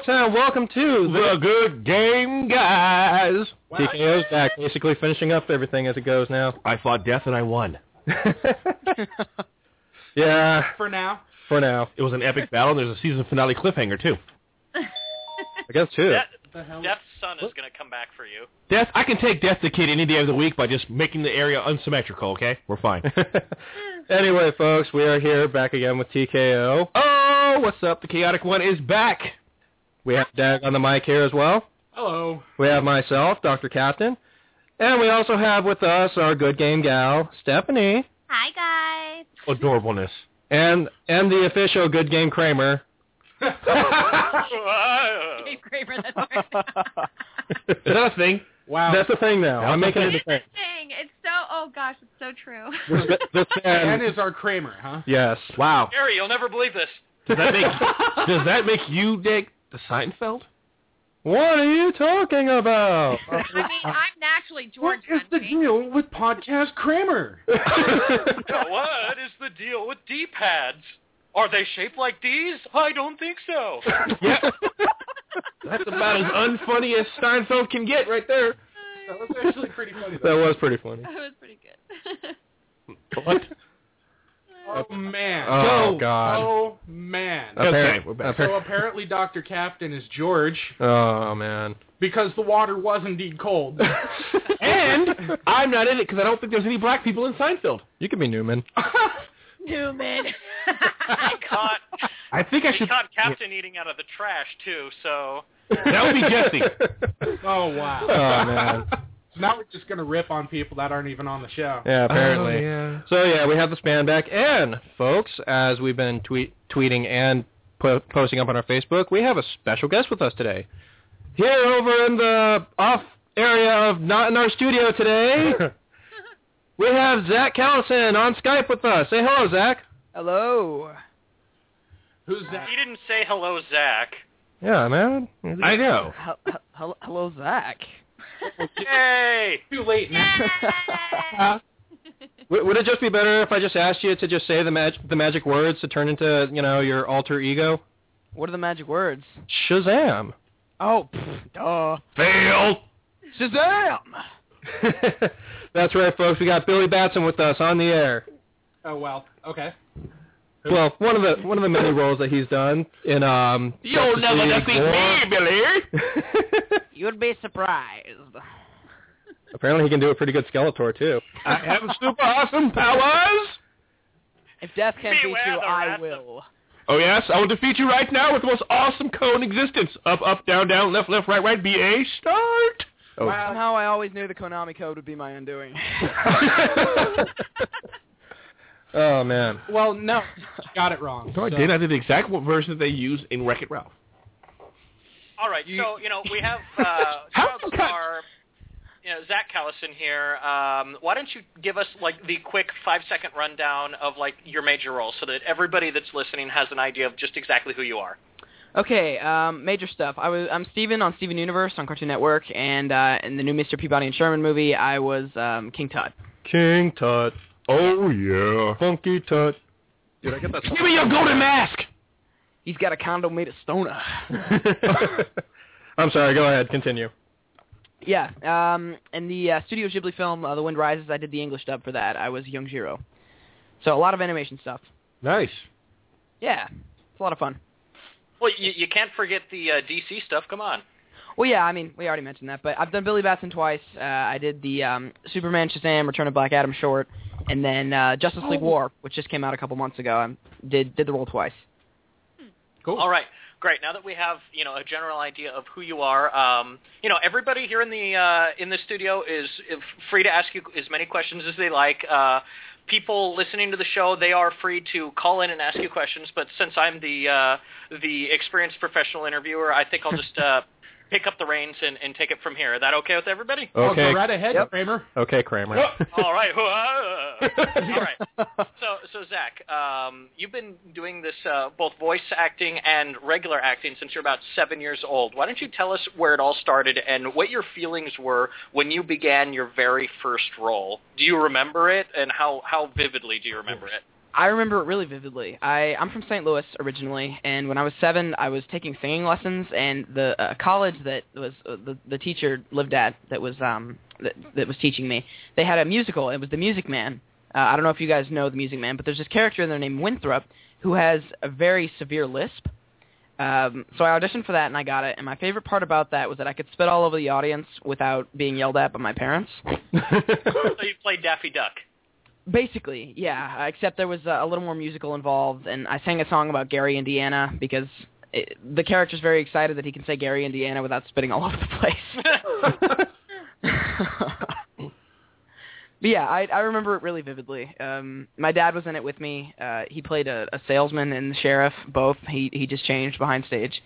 folks, and welcome to The Good Game Guys. Wow. TKO's back, basically finishing up everything as it goes now. I fought death and I won. Yeah. For now. It was an epic battle, and there's a season finale cliffhanger, too. I guess, too. Death's son is going to come back for you. Death, I can take Death the Kid any day of the week by just making the area unsymmetrical, okay? We're fine. Anyway, folks, we are here back again with TKO. Oh, what's up? The Chaotic One is back. We have Dag on the mic here as well. Hello. We have myself, Dr. Captain. And we also have with us our good game gal, Stephanie. Hi, guys. Adorableness. And the official good game Kramer. Dave Kramer, that's right. Is that a thing? Wow. That's the thing now. I'm making it a It's thing. a thing. It's so, oh gosh, it's so true. This Dan man, is our Kramer, huh? yes. Wow. Gary, you'll never believe this. Does that make you dig the Seinfeld? What are you talking about? I mean, I'm naturally George. What is the deal with podcast Kramer? What is the deal with D-pads? Are they shaped like D's? I don't think so. Yeah. That's about as unfunny as Seinfeld can get right there. That was actually pretty funny. That was pretty funny. That was pretty good. What? Oh, man. Oh, God. Oh, man. Okay, we're back. So apparently Dr. Captain is George Oh, man. because the water was indeed cold. And I'm not in it because I don't think there's any black people in Seinfeld. You could be Newman. Newman. I I should... caught Captain eating out of the trash, too, so... That would be Jesse. Oh, wow. Oh, man. So now we're just going to rip on people that aren't even on the show. Yeah, apparently. Oh, yeah. So, yeah, we have the span back. And, folks, as we've been tweeting and posting up on our Facebook, we have a special guest with us today. Here over in the off area of not in our studio today, we have Zach Callison on Skype with us. Say hello, Zach. Hello. Who's that? He didn't say hello, Zach. Yeah, man. I know. Hello, Zach. Yay! Too late now. Would it just be better if I just asked you to just say the magic words to turn into, your alter ego? What are the magic words? Shazam. Oh, duh. Fail. Shazam! That's right, folks. We got Billy Batson with us on the air. Oh, well. Okay. Well, one of the many roles that he's done in You'll never defeat me, Billy. You'd be surprised. Apparently, he can do a pretty good Skeletor too. I have super awesome powers. If death can't beat Beware you, the I wrath of- will. Oh yes, I will defeat you right now with the most awesome code in existence. Up, up, down, down, left, left, right, right. B-A, start. Oh. Wow. Somehow I always knew the Konami code would be my undoing. Oh man. Well, no. You got it wrong. No, I did. I did the exact version that they use in Wreck-It Ralph. All right, so, we have Zach Callison here. Why don't you give us, the quick 5-second rundown of, your major roles so that everybody that's listening has an idea of just exactly who you are. Okay, major stuff. I'm Steven on Steven Universe on Cartoon Network, and in the new Mr. Peabody and Sherman movie, I was King Tut. King Tut. Oh, yeah. Funky Tut. Did I get that? Give me your golden mask. He's got a condo made of stoner. I'm sorry. Go ahead. Continue. Yeah, in the Studio Ghibli film, The Wind Rises, I did the English dub for that. I was Young Jiro. So a lot of animation stuff. Nice. Yeah, it's a lot of fun. Well, you can't forget the DC stuff. Come on. Well, yeah, I mean, we already mentioned that, but I've done Billy Batson twice. I did the Superman, Shazam, Return of Black Adam short, and then Justice League War, which just came out a couple months ago. I did the role twice. Cool. All right, great. Now that we have a general idea of who you are, everybody here in the studio is free to ask you as many questions as they like. People listening to the show, they are free to call in and ask you questions. But since I'm the experienced professional interviewer, I think I'll just pick up the reins and take it from here. Is that okay with everybody? Oh, Okay. go right ahead, Kramer. Okay, Kramer. All right. All right. So Zach, you've been doing this both voice acting and regular acting since you're about 7 years old. Why don't you tell us where it all started and what your feelings were when you began your very first role? Do you remember it, and how vividly do you remember it? I remember it really vividly. I'm from St. Louis originally, and when I was 7, I was taking singing lessons, and the college that was the teacher lived at that was teaching me, they had a musical. It was The Music Man. I don't know if you guys know The Music Man, but there's this character in there named Winthrop who has a very severe lisp. So I auditioned for that, and I got it. And my favorite part about that was that I could spit all over the audience without being yelled at by my parents. So you played Daffy Duck. Basically, yeah, except there was a little more musical involved, and I sang a song about Gary, Indiana, because the character's very excited that he can say Gary, Indiana without spitting all over the place. But yeah, I remember it really vividly. My dad was in it with me. He played a salesman and the sheriff, both. He just changed behind stage.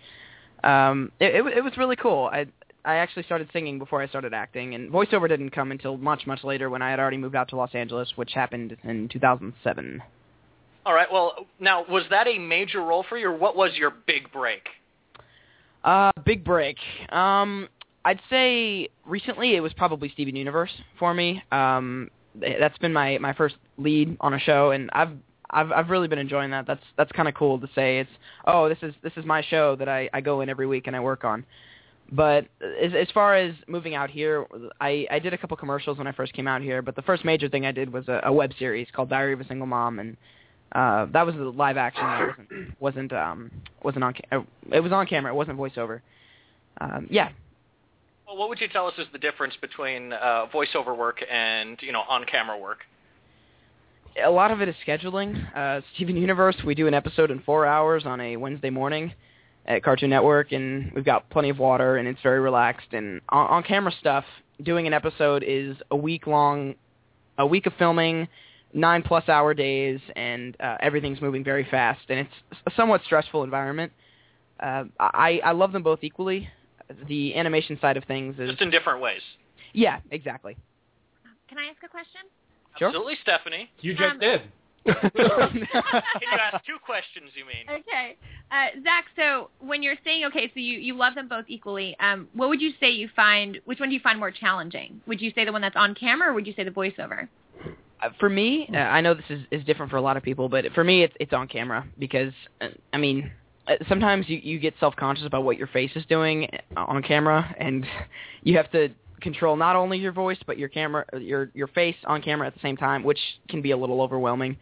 It was really cool. I actually started singing before I started acting, and voiceover didn't come until much, much later when I had already moved out to Los Angeles, which happened in 2007. All right. Well, now, was that a major role for you, or what was your big break? Big break. I'd say recently it was probably Steven Universe for me. That's been my first lead on a show, and I've really been enjoying that. That's kind of cool to say. This is my show that I go in every week and I work on. But as far as moving out here, I did a couple commercials when I first came out here, but the first major thing I did was a web series called Diary of a Single Mom, and that was a live action. That wasn't on it was on camera. It wasn't voiceover. Yeah. Well, what would you tell us is the difference between voiceover work and on-camera work? A lot of it is scheduling. Steven Universe, we do an episode in 4 hours on a Wednesday morning at Cartoon Network, and we've got plenty of water, and it's very relaxed. And on-camera stuff, doing an episode is a week of filming, 9+ hour days, and everything's moving very fast, and it's a somewhat stressful environment. I love them both equally. The animation side of things is... Just in different ways. Yeah, exactly. Can I ask a question? Sure. Absolutely, Stephanie. You just did. Can you ask 2 questions, you mean? Okay. Zach, so when you're saying, okay, so you love them both equally, what would you say which one do you find more challenging? Would you say the one that's on camera, or would you say the voiceover? For me, I know this is different for a lot of people, but for me it's on camera because, sometimes you get self-conscious about what your face is doing on camera, and you have to control not only your voice but your face on camera at the same time, which can be a little overwhelming.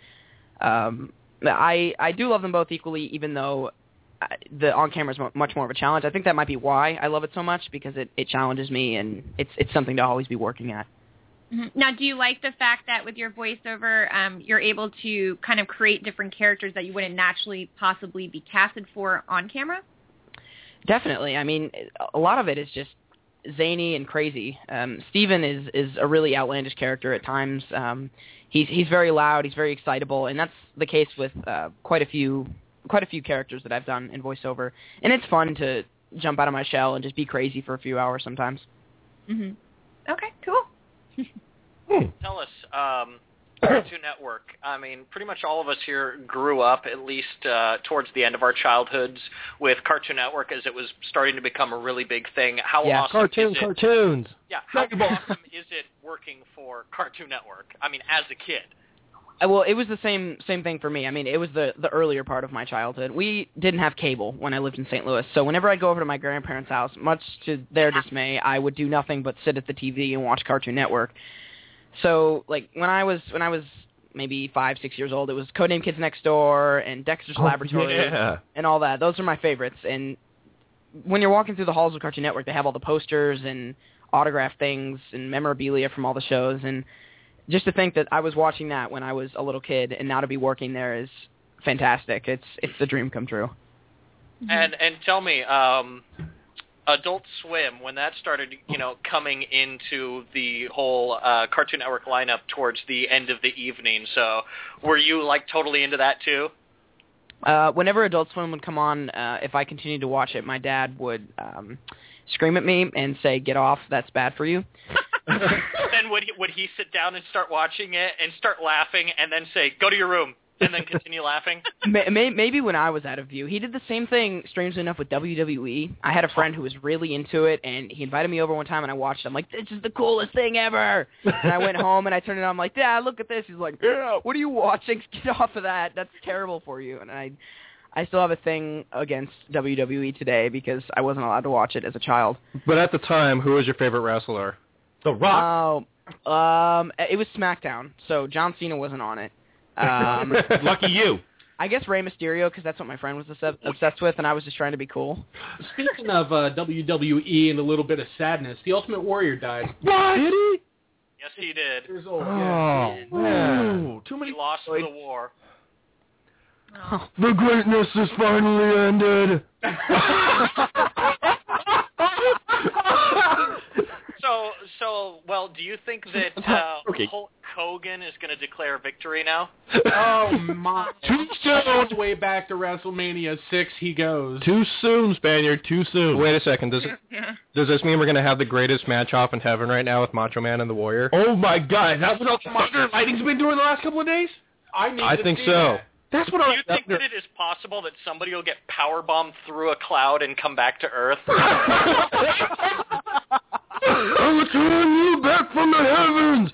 I do love them both equally, even though the on-camera is much more of a challenge. I think that might be why I love it so much, because it challenges me, and it's something to always be working at. Mm-hmm. Now, do you like the fact that with your voiceover, you're able to kind of create different characters that you wouldn't naturally possibly be casted for on camera? Definitely. I mean, a lot of it is just zany and crazy. Steven is a really outlandish character at times. He's very loud, he's very excitable, and that's the case with quite a few characters that I've done in voiceover. And it's fun to jump out of my shell and just be crazy for a few hours sometimes. Mm-hmm. Okay, cool. Tell us, Cartoon Network. I mean, pretty much all of us here grew up, at least towards the end of our childhoods, with Cartoon Network as it was starting to become a really big thing. How awesome is it? Cartoons. Yeah, how awesome is it working for Cartoon Network? I mean, as a kid. Well, it was the same thing for me. I mean, it was the earlier part of my childhood. We didn't have cable when I lived in St. Louis, so whenever I'd go over to my grandparents' house, much to their dismay, I would do nothing but sit at the TV and watch Cartoon Network. So, like, when I was maybe 5-6 years old, it was Codename Kids Next Door and Dexter's Laboratory and all that. Those are my favorites. And when you're walking through the halls of Cartoon Network, they have all the posters and autographed things and memorabilia from all the shows. And just to think that I was watching that when I was a little kid, and now to be working there is fantastic. It's a dream come true. And tell me, Adult Swim, when that started, coming into the whole Cartoon Network lineup towards the end of the evening, so were you, like, totally into that too? Whenever Adult Swim would come on, if I continued to watch it, my dad would scream at me and say, "Get off, that's bad for you." Then would he sit down and start watching it and start laughing and then say, "Go to your room"? and then continue laughing? Maybe when I was out of view. He did the same thing, strangely enough, with WWE. I had a friend who was really into it, and he invited me over one time, and I watched it. I'm like, this is the coolest thing ever. And I went home, and I turned it on. I'm like, Dad, look at this. He's like, yeah, what are you watching? Get off of that. That's terrible for you. And I still have a thing against WWE today because I wasn't allowed to watch it as a child. But at the time, who was your favorite wrestler? The Rock. It was SmackDown, so John Cena wasn't on it. Lucky you. I guess Rey Mysterio, because that's what my friend was obsessed with, and I was just trying to be cool. Speaking of WWE and a little bit of sadness, the Ultimate Warrior died. What? Did he? Yes, he did. Years old. Oh, Yeah. man. Too many. He lost the war. Oh. The greatness is finally ended. So, well, do you think that Okay. Hulk Hogan is going to declare victory now? Oh, my. Too soon. All the way back to WrestleMania 6 he goes. Too soon, Spaniard. Too soon. Wait a second. Does this mean we're going to have the greatest match off in heaven right now with Macho Man and the Warrior? Oh my God! That's what Thunder and Lightning's been doing the last couple of days. I think so. That's what Do you think that it is possible that somebody will get powerbombed through a cloud and come back to Earth? I'm returning you back from the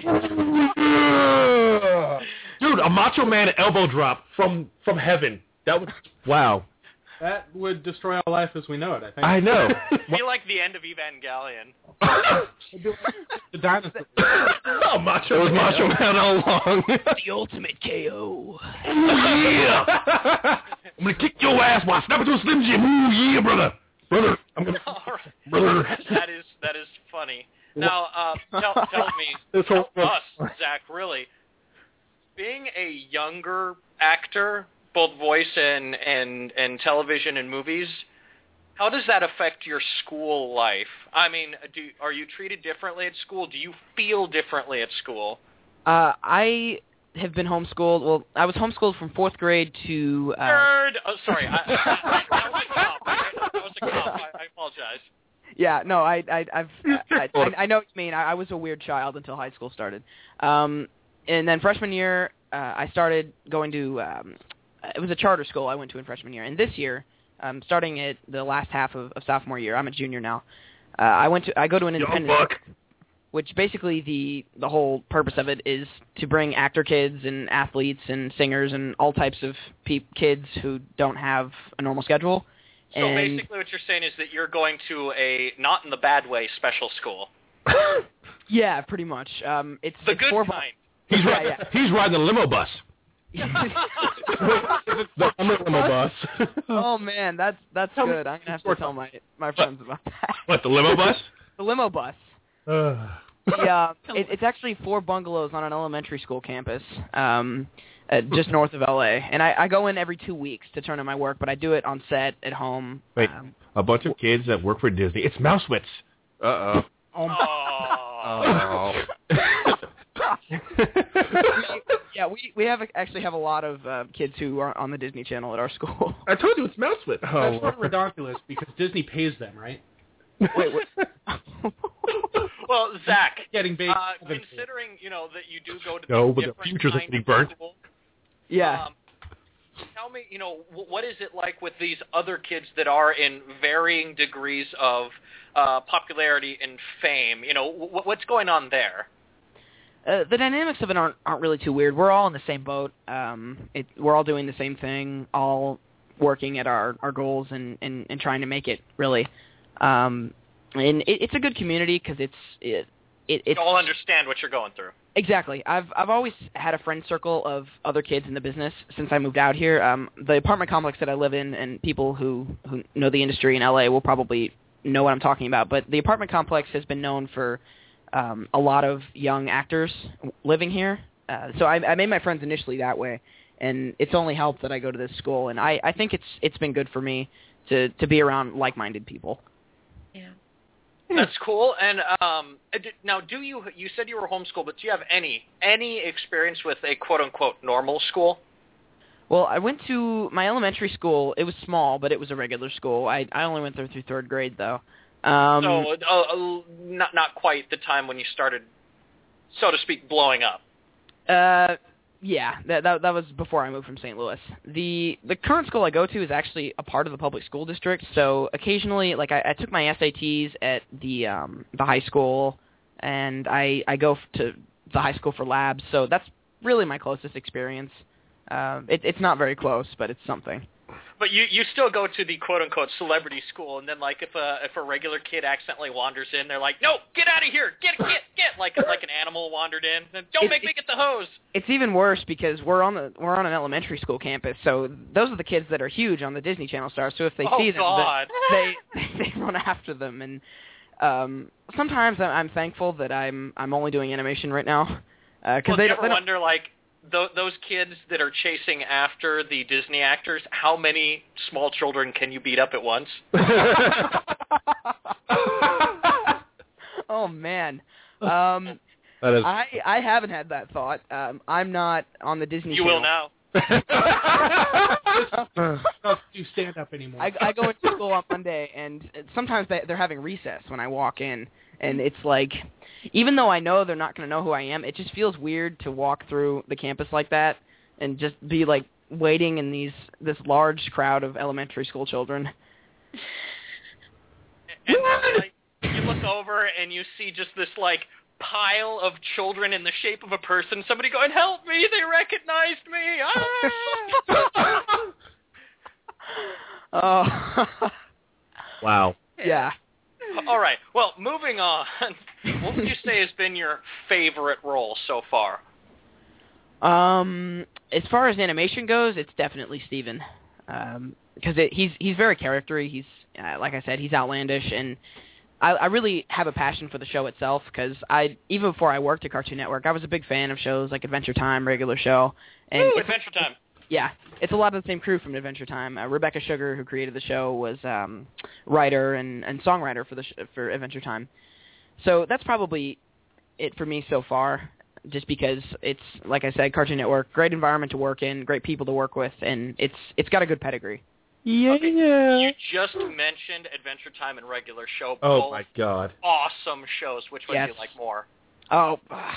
heavens. Dude, a Macho Man elbow drop from heaven. That was wow. That would destroy our life as we know it, I think. I know. I feel like the end of Evangelion. The dinosaur. Oh, Macho. It was Macho Man all along. The ultimate KO. Yeah. I'm gonna kick your ass while I snap into a Slim Jim. Ooh, yeah, brother. Brother. I'm gonna. All right. Brother. That is funny. Now, tell me, This whole us, Zach, really, being a younger actor, both voice and television and movies, how does that affect your school life? I mean, are you treated differently at school? Do you feel differently at school? I have been homeschooled. Well, I was homeschooled from 4th grade to... Nerd! Oh, sorry. That was a cop. That was a cop. I apologize. Yeah, no, I know what you mean. I was a weird child until high school started. And then freshman year, I started going to... it was a charter school I went to in freshman year. And this year, starting at the last half of sophomore year, I'm a junior now, I go to an independent... Which basically the whole purpose of it is to bring actor kids and athletes and singers and all types of kids who don't have a normal schedule. So and basically what you're saying is that you're going to a, not in the bad way, special school. yeah, pretty much. It's The good kind. He's riding the limo bus. The limo bus. Oh man, that's good. I'm gonna have to tell my friends about that. What, the limo bus? The limo bus. It's actually 4 bungalows on an elementary school campus, just north of LA. And I go in every 2 weeks to turn in my work, but I do it on set at home. Wait, a bunch of kids that work for Disney. It's Mousewitz. Uh-oh. Oh. Yeah, we actually have a lot of kids who are on the Disney Channel at our school. I told you it's Mousewitz. That's not ridiculous because Disney pays them, right? Wait, what? Well, Zach, Getting big. considering, that you do go to No, but the different future's kind getting of burnt. school, Yeah. tell me, what is it like with these other kids that are in varying degrees of popularity and fame? What's going on there? The dynamics of it aren't really too weird. We're all in the same boat. We're all doing the same thing, all working at our goals and trying to make it, really. And it's a good community because it's You all understand what you're going through. Exactly. I've always had a friend circle of other kids in the business since I moved out here. The apartment complex that I live in, and people who know the industry in LA will probably know what I'm talking about, but the apartment complex has been known for a lot of young actors living here. So I made my friends initially that way, and it's only helped that I go to this school, and I think it's been good for me to be around like-minded people. Yeah. That's cool. And now, you said you were homeschooled, but do you have any experience with a quote-unquote normal school? Well, I went to my elementary school. It was small, but it was a regular school. I only went there through 3rd grade, though. So not quite the time when you started, so to speak, blowing up. Yeah, that was before I moved from St. Louis. The current school I go to is actually a part of the public school district, so occasionally, like I took my SATs at the high school, and I go to the high school for labs, so that's really my closest experience. It's not very close, but it's something. But you still go to the quote-unquote celebrity school, and then, like, if a regular kid accidentally wanders in, they're like, no, get out of here, get, like an animal wandered in. Don't make me get the hose. It's even worse because we're on an elementary school campus, so those are the kids that are huge on the Disney Channel stars, so if they see them, they run after them. And sometimes I'm thankful that I'm only doing animation right now. Well, do you ever wonder, like, those kids that are chasing after the Disney actors, how many small children can you beat up at once? Oh, man. That is... I haven't had that thought. I'm not on the Disney You Channel. will now. Don't do stand-up anymore. I go into school on Monday, and sometimes they're having recess when I walk in, and it's like, even though I know they're not going to know who I am, it just feels weird to walk through the campus like that and just be, like, waiting in this large crowd of elementary school children. And then, like, you look over and you see just this, like, pile of children in the shape of a person. Somebody going, help me, they recognized me. Ah! Oh. Wow. Yeah. All right. Well, moving on. What would you say has been your favorite role so far? As far as animation goes, it's definitely Steven. Because he's very charactery. He's like I said, he's outlandish, and I really have a passion for the show itself. Because even before I worked at Cartoon Network, I was a big fan of shows like Adventure Time, Regular Show, and Adventure Time. Yeah, it's a lot of the same crew from Adventure Time. Rebecca Sugar, who created the show, was writer and songwriter for Adventure Time. So that's probably it for me so far, just because it's, like I said, Cartoon Network, great environment to work in, great people to work with, and it's got a good pedigree. Yeah. Okay. You just mentioned Adventure Time and Regular Show. Oh, my God. Awesome shows. Which one do you like more? Oh,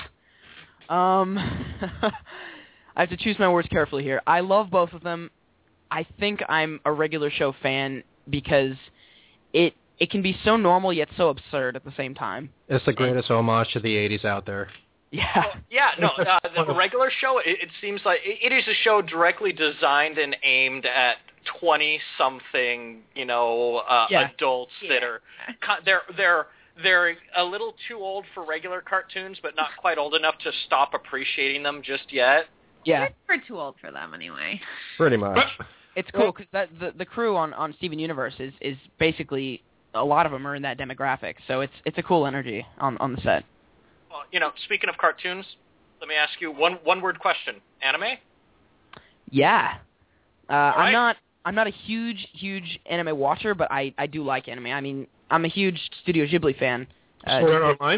I have to choose my words carefully here. I love both of them. I think I'm a Regular Show fan because it can be so normal yet so absurd at the same time. It's the greatest homage to the 80s out there. Yeah. The Regular Show, it seems like it is a show directly designed and aimed at 20-something, adults that are they're a little too old for regular cartoons, but not quite old enough to stop appreciating them just yet. Yeah. We're too old for them anyway. Pretty much. It's cool because the crew on Steven Universe is basically, a lot of them are in that demographic, so it's a cool energy on the set. Well, speaking of cartoons, let me ask you one word question: anime? Yeah. Right. I'm not a huge anime watcher, but I do like anime. I mean, I'm a huge Studio Ghibli fan. Sword Art Online?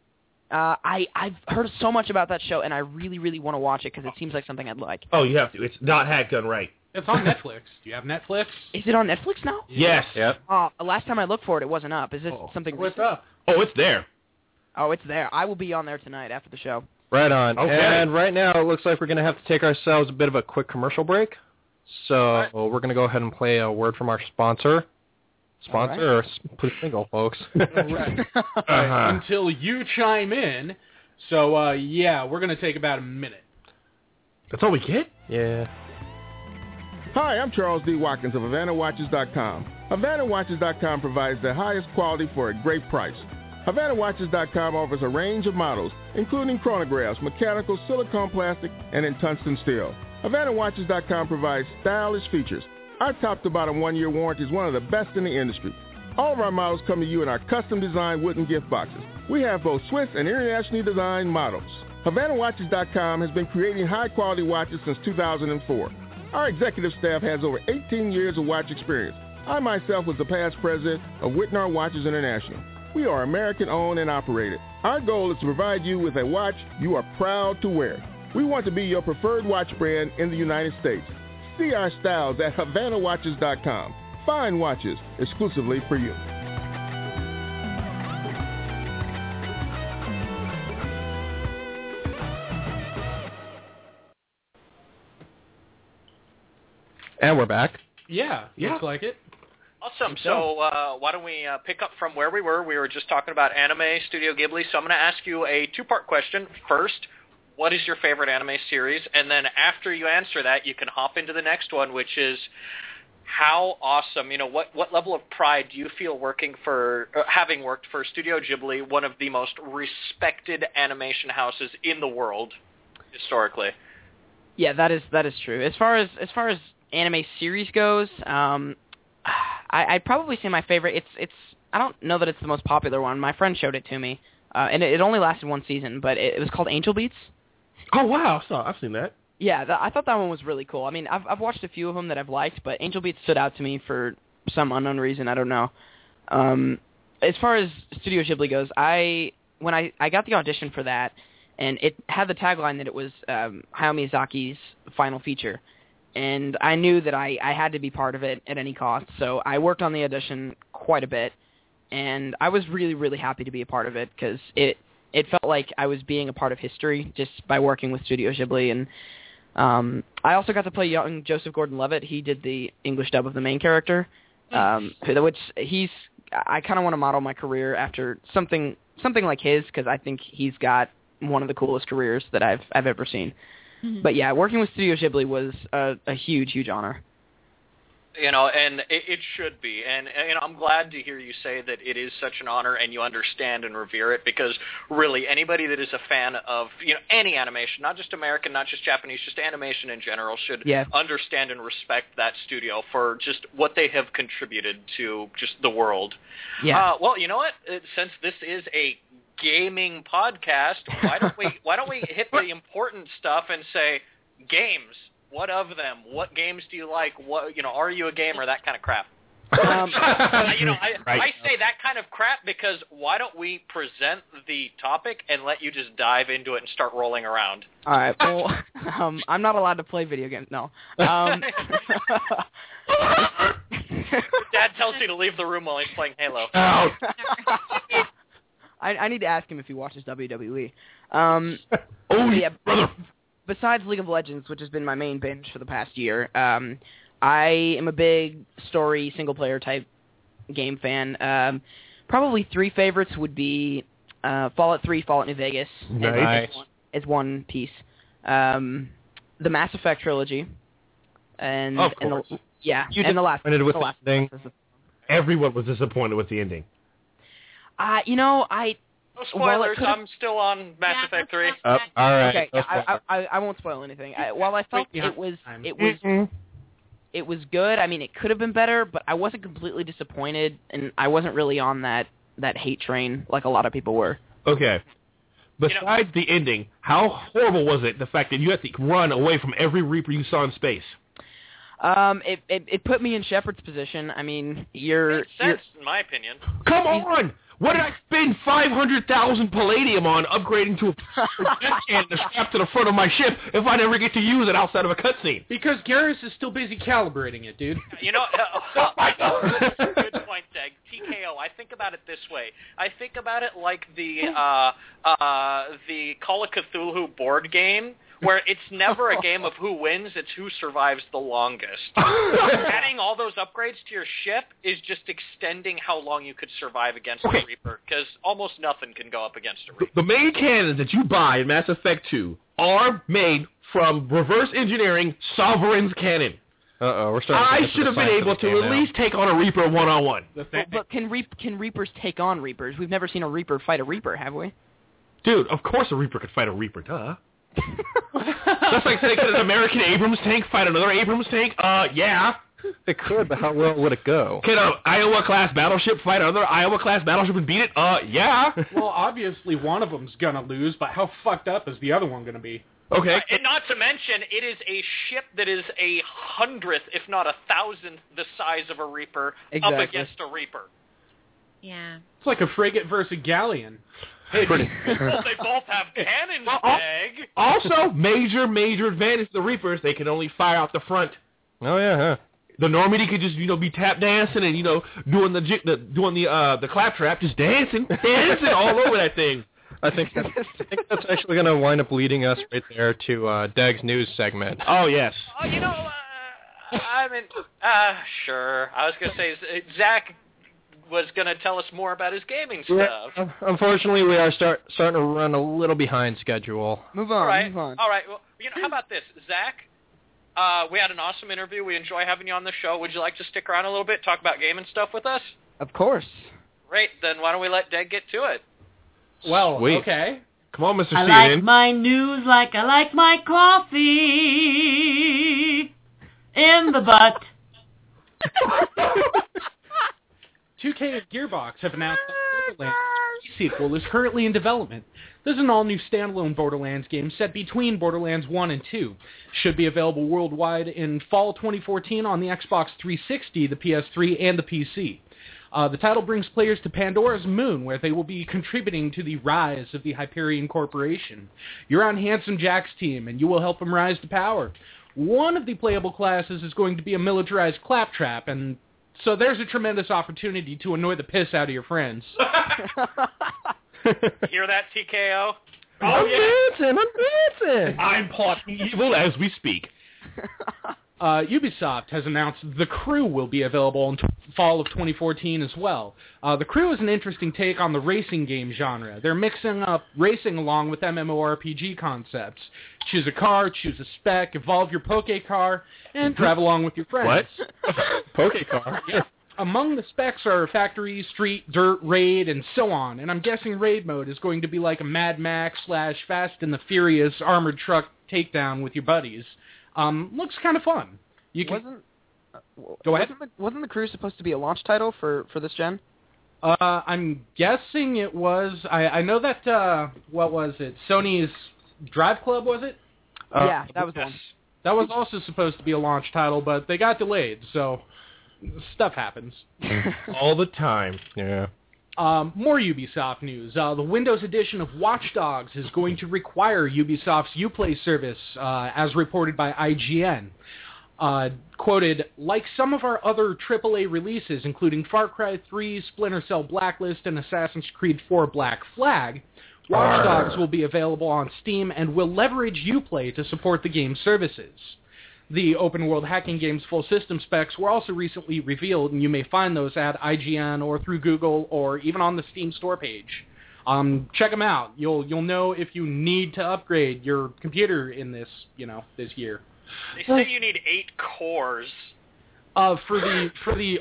I've heard so much about that show, and I really, really want to watch it because it seems like something I'd like. Oh, you have to. It's not had done right. It's on Netflix. Do you have Netflix? Is it on Netflix now? Yes. Yep. Last time I looked for it, it wasn't up. Is this something What's recent? up? Oh, it's there. Oh, it's there. I will be on there tonight after the show. Right on. Okay. And right now it looks like we're going to have to take ourselves a bit of a quick commercial break. So we're going to go ahead and play a word from our sponsor. Or put a single, folks. Right. Until you chime in. So, we're going to take about a minute. That's all we get? Yeah. Hi, I'm Charles D. Watkins of HavanaWatches.com. HavanaWatches.com provides the highest quality for a great price. HavanaWatches.com offers a range of models, including chronographs, mechanical, silicone plastic, and in tungsten steel. HavanaWatches.com provides stylish features. Our top-to-bottom 1-year warranty is one of the best in the industry. All of our models come to you in our custom-designed wooden gift boxes. We have both Swiss and internationally designed models. HavanaWatches.com has been creating high-quality watches since 2004. Our executive staff has over 18 years of watch experience. I myself was the past president of Whitnall Watches International. We are American-owned and operated. Our goal is to provide you with a watch you are proud to wear. We want to be your preferred watch brand in the United States. See our styles at HavanaWatches.com. Fine watches exclusively for you. And we're back. Yeah, looks like it. Awesome. So why don't we pick up from where we were? We were just talking about anime, Studio Ghibli. So I'm going to ask you a two-part question. First, what is your favorite anime series? And then after you answer that, you can hop into the next one, which is how awesome, what level of pride do you feel having worked for Studio Ghibli, one of the most respected animation houses in the world historically? Yeah, that is true. As far as anime series goes, I'd probably say my favorite. It's I don't know that it's the most popular one. My friend showed it to me, and it only lasted one season, but it was called Angel Beats. Oh wow, I've seen that. Yeah, I thought that one was really cool. I mean, I've watched a few of them that I've liked, but Angel Beats stood out to me for some unknown reason. I don't know. As far as Studio Ghibli goes, when I got the audition for that, and it had the tagline that it was Hayao Miyazaki's final feature, and I knew that I had to be part of it at any cost, so I worked on the audition quite a bit, and I was really, really happy to be a part of it because it felt like I was being a part of history just by working with Studio Ghibli. And I also got to play young Joseph Gordon-Levitt. He did the English dub of the main character, which I kind of want to model my career after something like his because I think he's got one of the coolest careers that I've ever seen. Mm-hmm. But yeah, working with Studio Ghibli was a huge, huge honor. And it should be. And I'm glad to hear you say that it is such an honor and you understand and revere it because really anybody that is a fan of, any animation, not just American, not just Japanese, just animation in general should understand and respect that studio for just what they have contributed to just the world. Yeah. Well, you know what? Since this is a gaming podcast, why don't we hit the important stuff and say games? What of them? What games do you like? What are you a gamer? That kind of crap. I say that kind of crap because why don't we present the topic and let you just dive into it and start rolling around? All right. Well, I'm not allowed to play video games. No. Dad tells you to leave the room while he's playing Halo. Oh. I need to ask him if he watches WWE. Yeah, brother. Besides League of Legends, which has been my main binge for the past year, I am a big story, single-player type game fan. Probably three favorites would be Fallout 3, Fallout New Vegas, nice. as one piece. The Mass Effect trilogy, and of course. And the last. With the ending. Everyone was disappointed with the ending. No spoilers. I'm still on Mass Effect 3. All right. Okay, I won't spoil anything. While I felt it was good. I mean, it could have been better, but I wasn't completely disappointed, and I wasn't really on that hate train like a lot of people were. Okay. Besides the ending, how horrible was it? The fact that you had to run away from every Reaper you saw in space. It put me in Shepard's position. I mean, makes sense in my opinion. Come on. What did I spend 500,000 palladium on upgrading to a jet cannon strapped to the front of my ship if I never get to use it outside of a cutscene? Because Garrus is still busy calibrating it, dude. Good point, Deg. TKO. I think about it this way. I think about it like the Call of Cthulhu board game, where it's never a game of who wins, it's who survives the longest. Adding all those upgrades to your ship is just extending how long you could survive against a Reaper, because almost nothing can go up against a Reaper. The main cannons that you buy in Mass Effect 2 are made from reverse engineering Sovereign's cannon. We're starting. I should have been able to at least take on a Reaper one-on-one. But can Reapers take on Reapers? We've never seen a Reaper fight a Reaper, have we? Dude, of course a Reaper could fight a Reaper, duh. That's like saying, could an American Abrams tank fight another Abrams tank? Yeah. It could, but how well would it go? Can an Iowa-class battleship fight another Iowa-class battleship and beat it? Yeah. Well, obviously one of them's gonna lose, but how fucked up is the other one gonna be? Okay. And not to mention, it is a ship that is 100th, if not 1,000th, the size of a Reaper up against a Reaper. Yeah. It's like a frigate versus a galleon. Well, they both have cannons, Meg. Also, major advantage to the Reapers, they can only fire out the front. Oh, yeah, huh? The Normandy could just, be tap dancing and, doing the claptrap, just dancing all over that thing. I think that's actually going to wind up leading us right there to Dag's news segment. Oh, yes. I mean, sure. I was going to say, Zach was going to tell us more about his gaming stuff. Unfortunately, we are starting to run a little behind schedule. Move on. All right. Move on. All right. Well, how about this, Zach? We had an awesome interview. We enjoy having you on the show. Would you like to stick around a little bit, talk about gaming stuff with us? Of course. Great. Then why don't we let Deg get to it? Well, Sweet. okay. Come on, Mr. I Steven. like my news like I like my coffee in the butt. 2K and Gearbox have announced that Borderlands sequel is currently in development. This is an all-new standalone Borderlands game set between Borderlands 1 and 2. Should be available worldwide in fall 2014 on the Xbox 360, the PS3, and the PC. The title brings players to Pandora's Moon, where they will be contributing to the rise of the Hyperion Corporation. You're on Handsome Jack's team, and you will help him rise to power. One of the playable classes is going to be a militarized claptrap, and so there's a tremendous opportunity to annoy the piss out of your friends. Hear that, TKO? I'm dancing. I'm plotting evil as we speak. Ubisoft has announced The Crew will be available in fall of 2014 as well. The Crew is an interesting take on the racing game genre. They're mixing up racing along with MMORPG concepts. Choose a car, choose a spec, evolve your Poke car, and drive along with your friends. What? Poke car. Yeah. Among the specs are factory, street, dirt, raid, and so on. And I'm guessing raid mode is going to be like a Mad Max / Fast and the Furious armored truck takedown with your buddies. Looks kind of fun. You can go ahead. Wasn't The Crew supposed to be a launch title for this gen? I'm guessing it was. I know that. What was it? Sony's Drive Club, was it? Yeah, that was the one. That was also supposed to be a launch title, but they got delayed. So stuff happens. All the time. Yeah. More Ubisoft news. The Windows edition of Watch Dogs is going to require Ubisoft's Uplay service, as reported by IGN. Quoted, like some of our other AAA releases, including Far Cry 3, Splinter Cell Blacklist, and Assassin's Creed 4 Black Flag, Watch Dogs will be available on Steam and will leverage Uplay to support the game's services. The open-world hacking game's full system specs were also recently revealed, and you may find those at IGN or through Google or even on the Steam store page. Check them out. You'll know if you need to upgrade your computer in this year. They say you need 8 cores. For the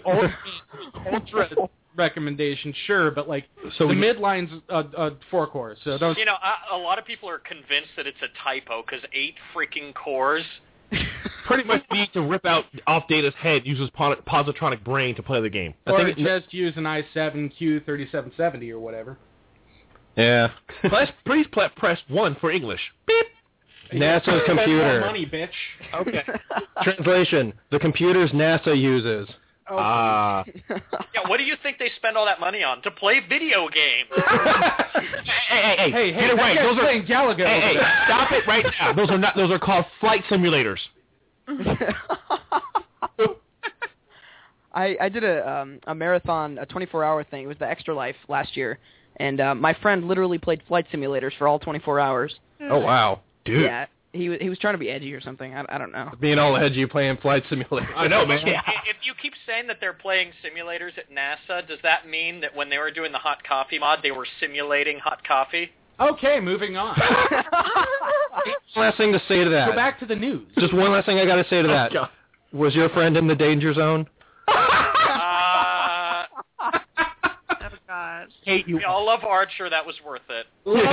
ultra recommendation, sure, but the midline's 4 cores. So don't. A lot of people are convinced that it's a typo because 8 freaking cores. Pretty much need to rip off Data's head, use his positronic brain to play the game. Or just use an i7 Q3770 or whatever. Yeah. Please press 1 for English. Beep. NASA's computer. Money, bitch. Okay. Translation: the computers NASA uses. Yeah, what do you think they spend all that money on? To play video games. Hey, get it right. Those are Gallagher. Hey, stop it right now. Those are called flight simulators. I did a marathon, a 24-hour thing. It was the Extra Life last year, and my friend literally played flight simulators for all 24 hours. Oh wow, dude. Yeah, he was trying to be edgy or something. I don't know. Being all edgy playing flight simulators. I know, man. If you keep saying that they're playing simulators at NASA, does that mean that when they were doing the hot coffee mod, they were simulating hot coffee? Okay, moving on. One last thing to say to that. Go back to the news. Just one last thing I got to say to that. God. Was your friend in the danger zone? Oh gosh. Hate you. We all love Archer. That was worth it.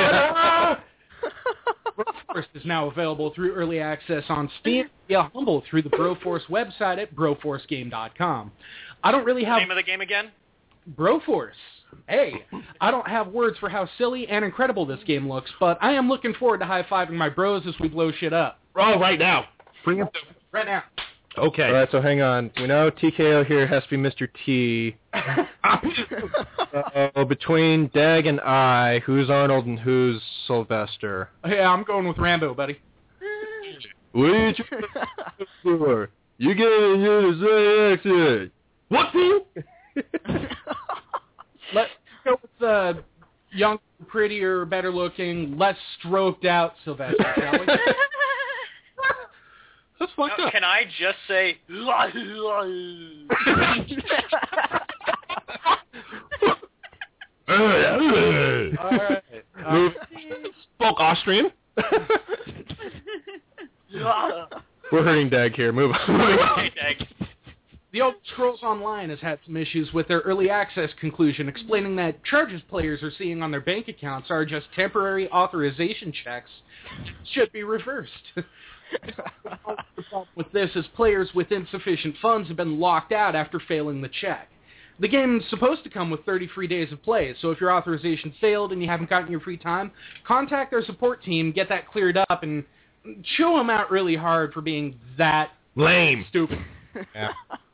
Broforce is now available through early access on Steam. Yeah, humble through the Broforce website at broforcegame.com. I don't really have Name of the game again? Broforce. Hey, I don't have words for how silly and incredible this game looks, but I am looking forward to high-fiving my bros as we blow shit up. Oh, right now. Bring up right now. Okay. All right, so hang on. We know TKO here has to be Mr. T. Between Dag and I, who's Arnold and who's Sylvester? Yeah, I'm going with Rambo, buddy. What are you trying to for? You get in here to say exit. What fool? Let's go with the young, prettier, better-looking, less stroked out Sylvester, shall we? That's fucked up. Can I just say... All right. Spoke Austrian. We're hurting Dag here. Move on. Okay, Dag. The Elder Scrolls Online has had some issues with their early access conclusion, explaining that charges players are seeing on their bank accounts are just temporary authorization checks, should be reversed. The problem with this is players with insufficient funds have been locked out after failing the check. The game is supposed to come with 30 free days of play, so if your authorization failed and you haven't gotten your free time, contact their support team, get that cleared up, and show them out really hard for being that Lame. stupid. Yeah.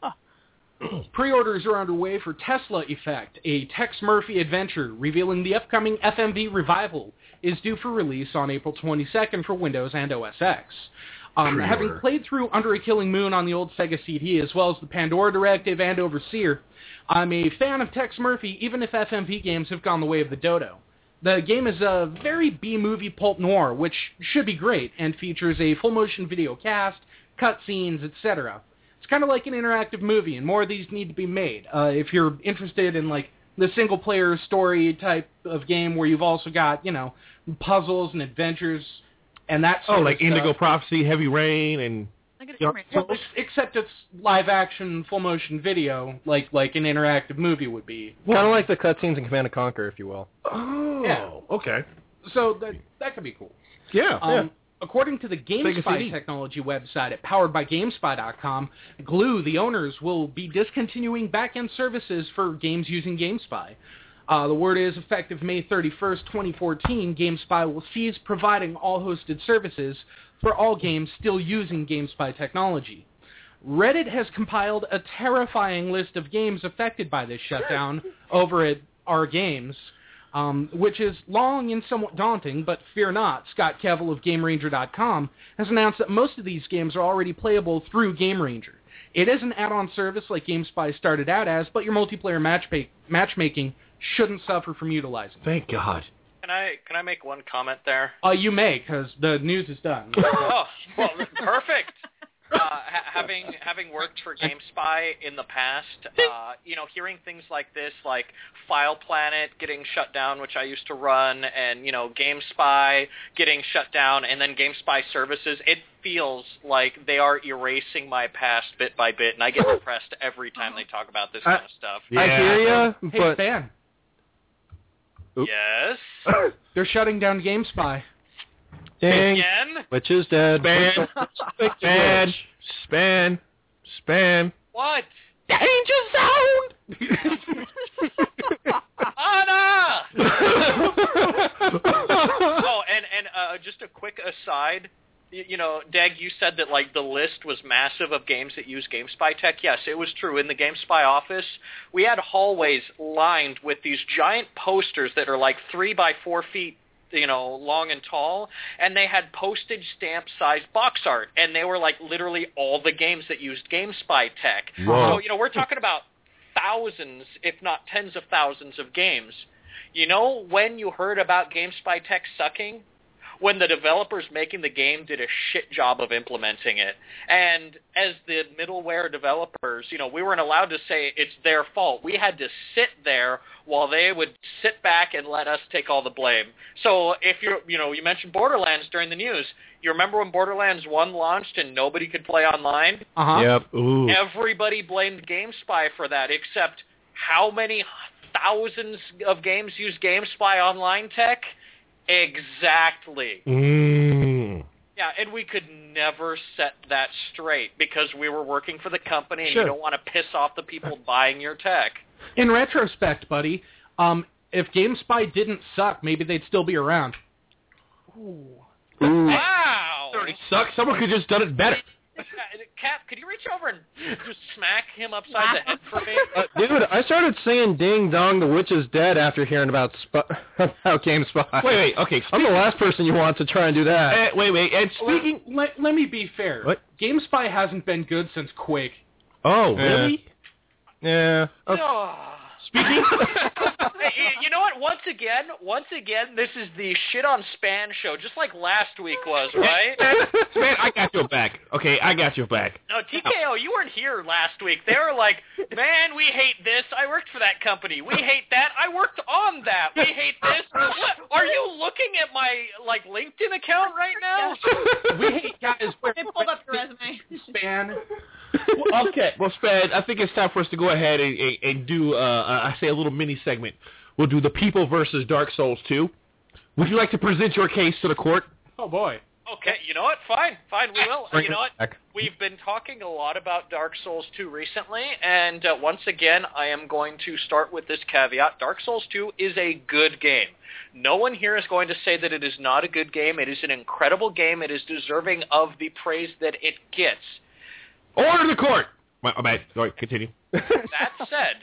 Pre-orders are underway for Tesla Effect, a Tex Murphy adventure revealing the upcoming FMV revival is due for release on April 22nd for Windows and OS X. Having played through Under a Killing Moon on the old Sega CD, as well as the Pandora Directive and Overseer, I'm a fan of Tex Murphy, even if FMV games have gone the way of the dodo. The game is a very B-movie pulp noir, which should be great, and features a full-motion video cast, cutscenes, etc. It's kind of like an interactive movie, and more of these need to be made. If you're interested in, like, the single-player story type of game where you've also got, you know, puzzles and adventures and that sort of like stuff. Indigo Prophecy, Heavy Rain, and... Like Well, except it's live-action, full-motion video, like an interactive movie would be. Kind of like the cutscenes in Command & Conquer, if you will. Oh, Yeah. okay. So that could be cool. Yeah. According to the Sega GameSpy CD. technology website at poweredbygamespy.com, Glue, the owners, will be discontinuing back-end services for games using GameSpy. The word is, effective May 31st, 2014, GameSpy will cease providing all hosted services for all games still using GameSpy technology. Reddit has compiled a terrifying list of games affected by this shutdown over at Our Games, which is long and somewhat daunting, but fear not. Scott Kevill of GameRanger.com has announced that most of these games are already playable through GameRanger. It is an add-on service like GameSpy started out as, but your multiplayer matchmaking shouldn't suffer from utilizing it. Thank God. Can I make one comment there? You may, because the news is done. Oh, well, perfect. Having worked for GameSpy in the past, hearing things like this, like File Planet getting shut down, which I used to run, and, GameSpy getting shut down, and then GameSpy services, it feels like they are erasing my past bit by bit, and I get depressed every time they talk about this kind of stuff. I hear ya, Hey, but... Stan, Yes? they're shutting down GameSpy. Dang. Again? Which is dead. Span. What? Danger zone! Anna! Oh, and just a quick aside. Dag, you said that, like, the list was massive of games that use GameSpy tech. Yes, it was true. In the GameSpy office, we had hallways lined with these giant posters that are like 3 by 4 feet, long and tall, and they had postage stamp-sized box art, and they were, like, literally all the games that used GameSpy tech. Whoa. So, we're talking about thousands, if not tens of thousands of games. When you heard about GameSpy tech sucking? When the developers making the game did a shit job of implementing it. And as the middleware developers, we weren't allowed to say it's their fault. We had to sit there while they would sit back and let us take all the blame. So if you mentioned Borderlands during the news. You remember when Borderlands 1 launched and nobody could play online? Uh-huh. Yep. Ooh. Everybody blamed GameSpy for that, except how many thousands of games use GameSpy online tech? Exactly. Yeah, and we could never set that straight because we were working for the company and Sure. you don't want to piss off the people buying your tech. In retrospect, buddy, if GameSpy didn't suck, maybe they'd still be around. Wow! It already sucks. Someone could have just done it better. Cap, could you reach over and just smack him upside the head for me? Dude, I started singing Ding Dong, the Witch is Dead after hearing about GameSpy. Wait, okay. I'm the last person you want to try and do that. Wait. And speaking... Let me be fair. What? GameSpy hasn't been good since Quake. Oh, really? Yeah. Okay. Oh. Speaking... Hey, You know what? Once again, this is the shit on Span show, just like last week was, right? Man, I got your back. Okay, I got your back. No, TKO, you weren't here last week. They were like, man, we hate this. I worked for that company. We hate that. I worked on that. We hate this. What? Are you looking at my LinkedIn account right now? We hate guys. They pulled up your resume. Span. Okay, well, Spad, I think it's time for us to go ahead and do, I say, a little mini segment. We'll do the People versus Dark Souls 2. Would you like to present your case to the court? Oh, boy. Okay, you know what? Fine, we will. Bring You know it what? back. We've been talking a lot about Dark Souls 2 recently, and once again, I am going to start with this caveat. Dark Souls 2 is a good game. No one here is going to say that it is not a good game. It is an incredible game. It is deserving of the praise that it gets. Order the court! My bad. Sorry, continue. That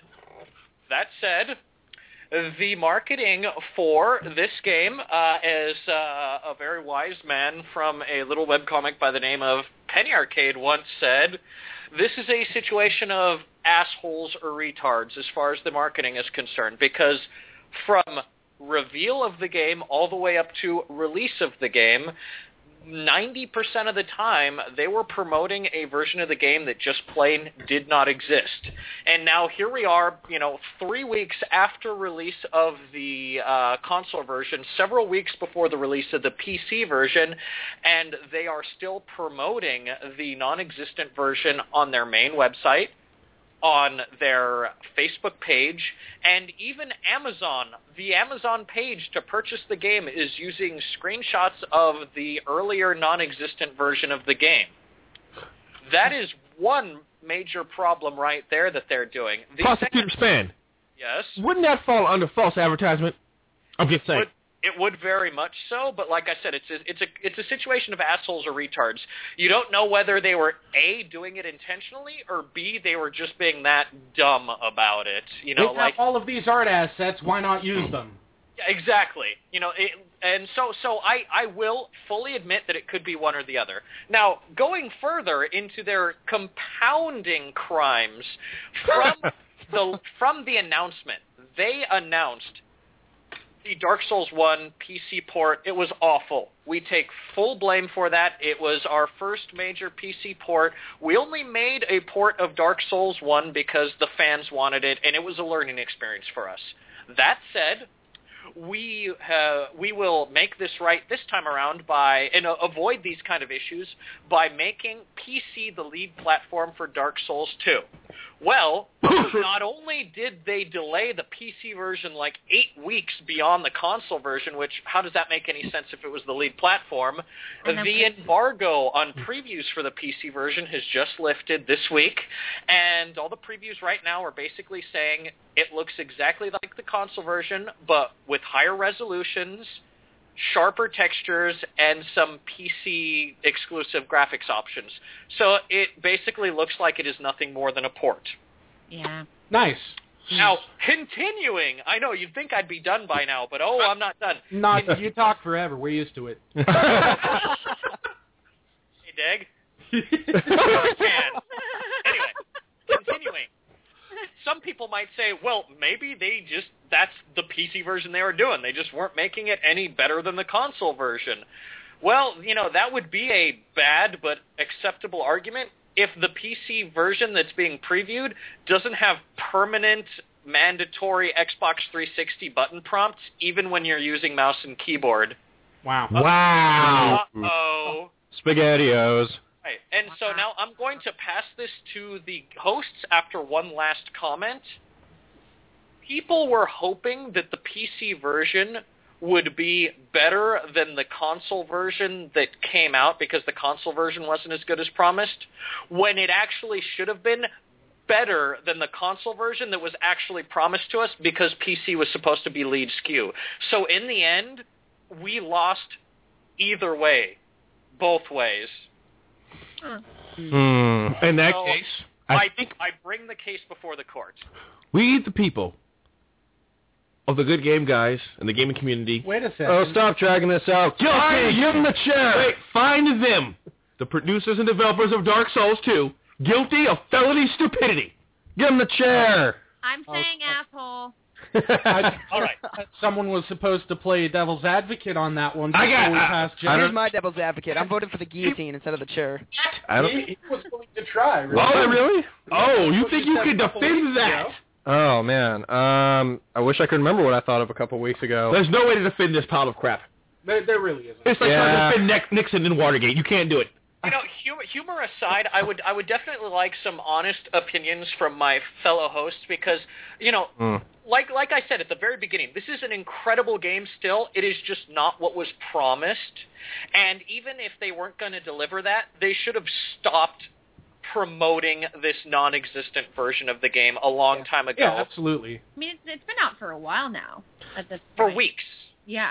said, the marketing for this game, as a very wise man from a little webcomic by the name of Penny Arcade once said, this is a situation of assholes or retards as far as the marketing is concerned, because from reveal of the game all the way up to release of the game, 90% of the time, they were promoting a version of the game that just plain did not exist. And now here we are, 3 weeks after release of the console version, several weeks before the release of the PC version, and they are still promoting the non-existent version on their main website, on their Facebook page, and even Amazon. The Amazon page to purchase the game is using screenshots of the earlier non-existent version of the game. That is one major problem right there that they're doing. The Prosecutor Span, yes? wouldn't that fall under false advertisement? I'm just saying. It would very much so, but like I said, it's a situation of assholes or retards. You don't know whether they were A, doing it intentionally, or B, they were just being that dumb about it. We have all of these art assets. Why not use them? Yeah, exactly. And so I will fully admit that it could be one or the other. Now, going further into their compounding crimes from the announcement, they announced the Dark Souls 1 PC port. It was awful. We take full blame for that. It was our first major PC port. We only made a port of Dark Souls 1 because the fans wanted it, and it was a learning experience for us. That said, we will make this right this time around and avoid these kind of issues by making PC the lead platform for Dark Souls 2. Well, not only did they delay the PC version 8 weeks beyond the console version, which how does that make any sense if it was the lead platform? The embargo on previews for the PC version has just lifted this week, and all the previews right now are basically saying it looks exactly like the console version, but with higher resolutions, sharper textures, and some PC-exclusive graphics options. So it basically looks like it is nothing more than a port. Yeah. Nice. Now, continuing, I know you'd think I'd be done by now, but I'm not done. You talk forever. We're used to it. Hey, Dag. Anyway, continuing. Some people might say, well, maybe that's the PC version they were doing. They just weren't making it any better than the console version. Well, that would be a bad but acceptable argument if the PC version that's being previewed doesn't have permanent mandatory Xbox 360 button prompts, even when you're using mouse and keyboard. Wow. Wow. Uh-oh. SpaghettiOs. Right. And so now I'm going to pass this to the hosts after one last comment. People were hoping that the PC version would be better than the console version that came out because the console version wasn't as good as promised, when it actually should have been better than the console version that was actually promised to us because PC was supposed to be lead SKU. So in the end, we lost either way, both ways. In that case, I bring the case before the court. we, the people of the good game guys and the gaming community, Wait a second. Oh, stop dragging this out. Guilty. Give him the chair. wait, find them, the producers and developers of Dark Souls 2, guilty of felony stupidity. Give him the chair. I'm saying asshole. All right. Someone was supposed to play devil's advocate on that one. I got- before we passed Jeff. Here's my devil's advocate. I'm voting for the guillotine instead of the chair. He was willing to try. Oh, really? Oh, you What think you you said could a couple defend weeks that? ago. Oh, man. I wish I could remember what I thought of a couple weeks ago. There's no way to defend this pile of crap. There really isn't. It's like Yeah. trying to defend Nixon and Watergate. You can't do it. You know, humor aside, I would definitely like some honest opinions from my fellow hosts because, you know, like I said at the very beginning, this is an incredible game still. It is just not what was promised. And even if they weren't going to deliver that, they should have stopped promoting this non-existent version of the game a long time ago. Yeah, absolutely. I mean, it's been out for a while now. At this For point. weeks. Yeah.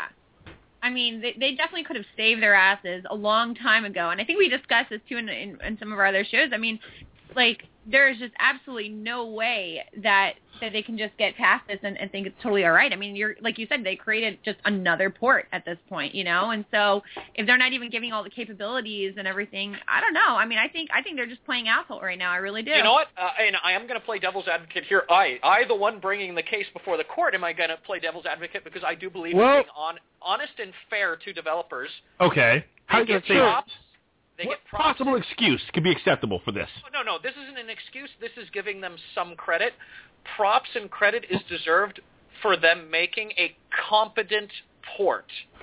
I mean, they definitely could have saved their asses a long time ago, and I think we discussed this too in some of our other shows. I mean, like, there is just absolutely no way that they can just get past this and think it's totally all right. I mean, like you said, they created just another port at this point, you know, and so if they're not even giving all the capabilities and everything, I don't know. I mean, I think they're just playing asshole right now. I really do. You know what? And I am going to play devil's advocate here. I, the one bringing the case before the court, am I going to play devil's advocate because I do believe in being honest and fair to developers. Okay. How They do you get say props. They what get props. possible excuse could be acceptable for this? No, this isn't an excuse. This is giving them some credit. Props and credit is deserved for them making a competent port.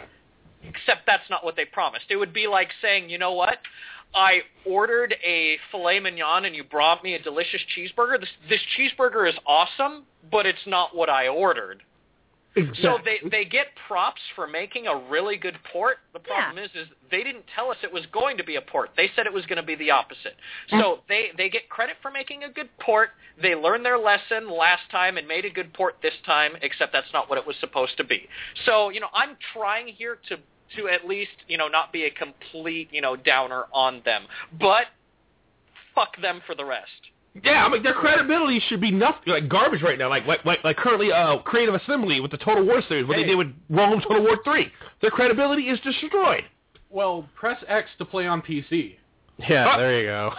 Except that's not what they promised. It would be like saying, you know what? I ordered a filet mignon and you brought me a delicious cheeseburger. This cheeseburger is awesome, but it's not what I ordered. Exactly. So they get props for making a really good port. The problem is they didn't tell us it was going to be a port. They said it was going to be the opposite. So they get credit for making a good port. They learned their lesson last time and made a good port this time, except that's not what it was supposed to be. So, you know, I'm trying here to at least, you know, not be a complete, you know, downer on them. But fuck them for the rest. Yeah, I mean, their credibility should be nothing like garbage right now. Like currently, Creative Assembly with the Total War series, what they did with Rome Total War 3. Their credibility is destroyed. Well, press X to play on PC. Yeah, there you go.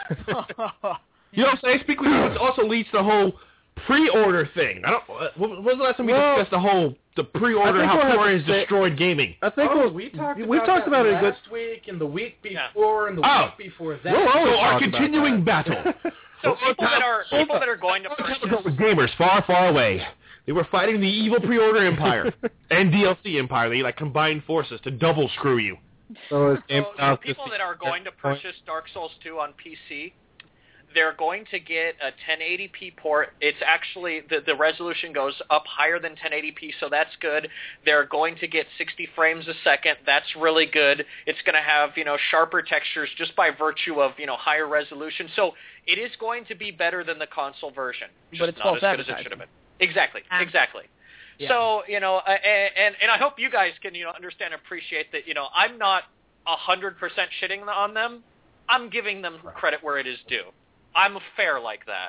You know what I'm saying? Speaking of which, also leads to the whole pre-order thing. When was the last time we discussed the pre-order, how poor has destroyed gaming? I think we talked about about it last week and the week before and the week before that. So our continuing battle. So people that are going to purchase gamers far, far away. They were fighting the evil pre-order empire and DLC empire. They combined forces to double screw you. So people that are going to purchase Dark Souls 2 on PC, they're going to get a 1080p port. It's actually, the resolution goes up higher than 1080p, so that's good. They're going to get 60 frames a second. That's really good. It's going to have, you know, sharper textures just by virtue of, you know, higher resolution. So it is going to be better than the console version. But it's not false as good as it should have been. Exactly. Yeah. So, you know, and I hope you guys can, you know, understand and appreciate that, you know, I'm not 100% shitting on them. I'm giving them credit where it is due. I'm fair like that.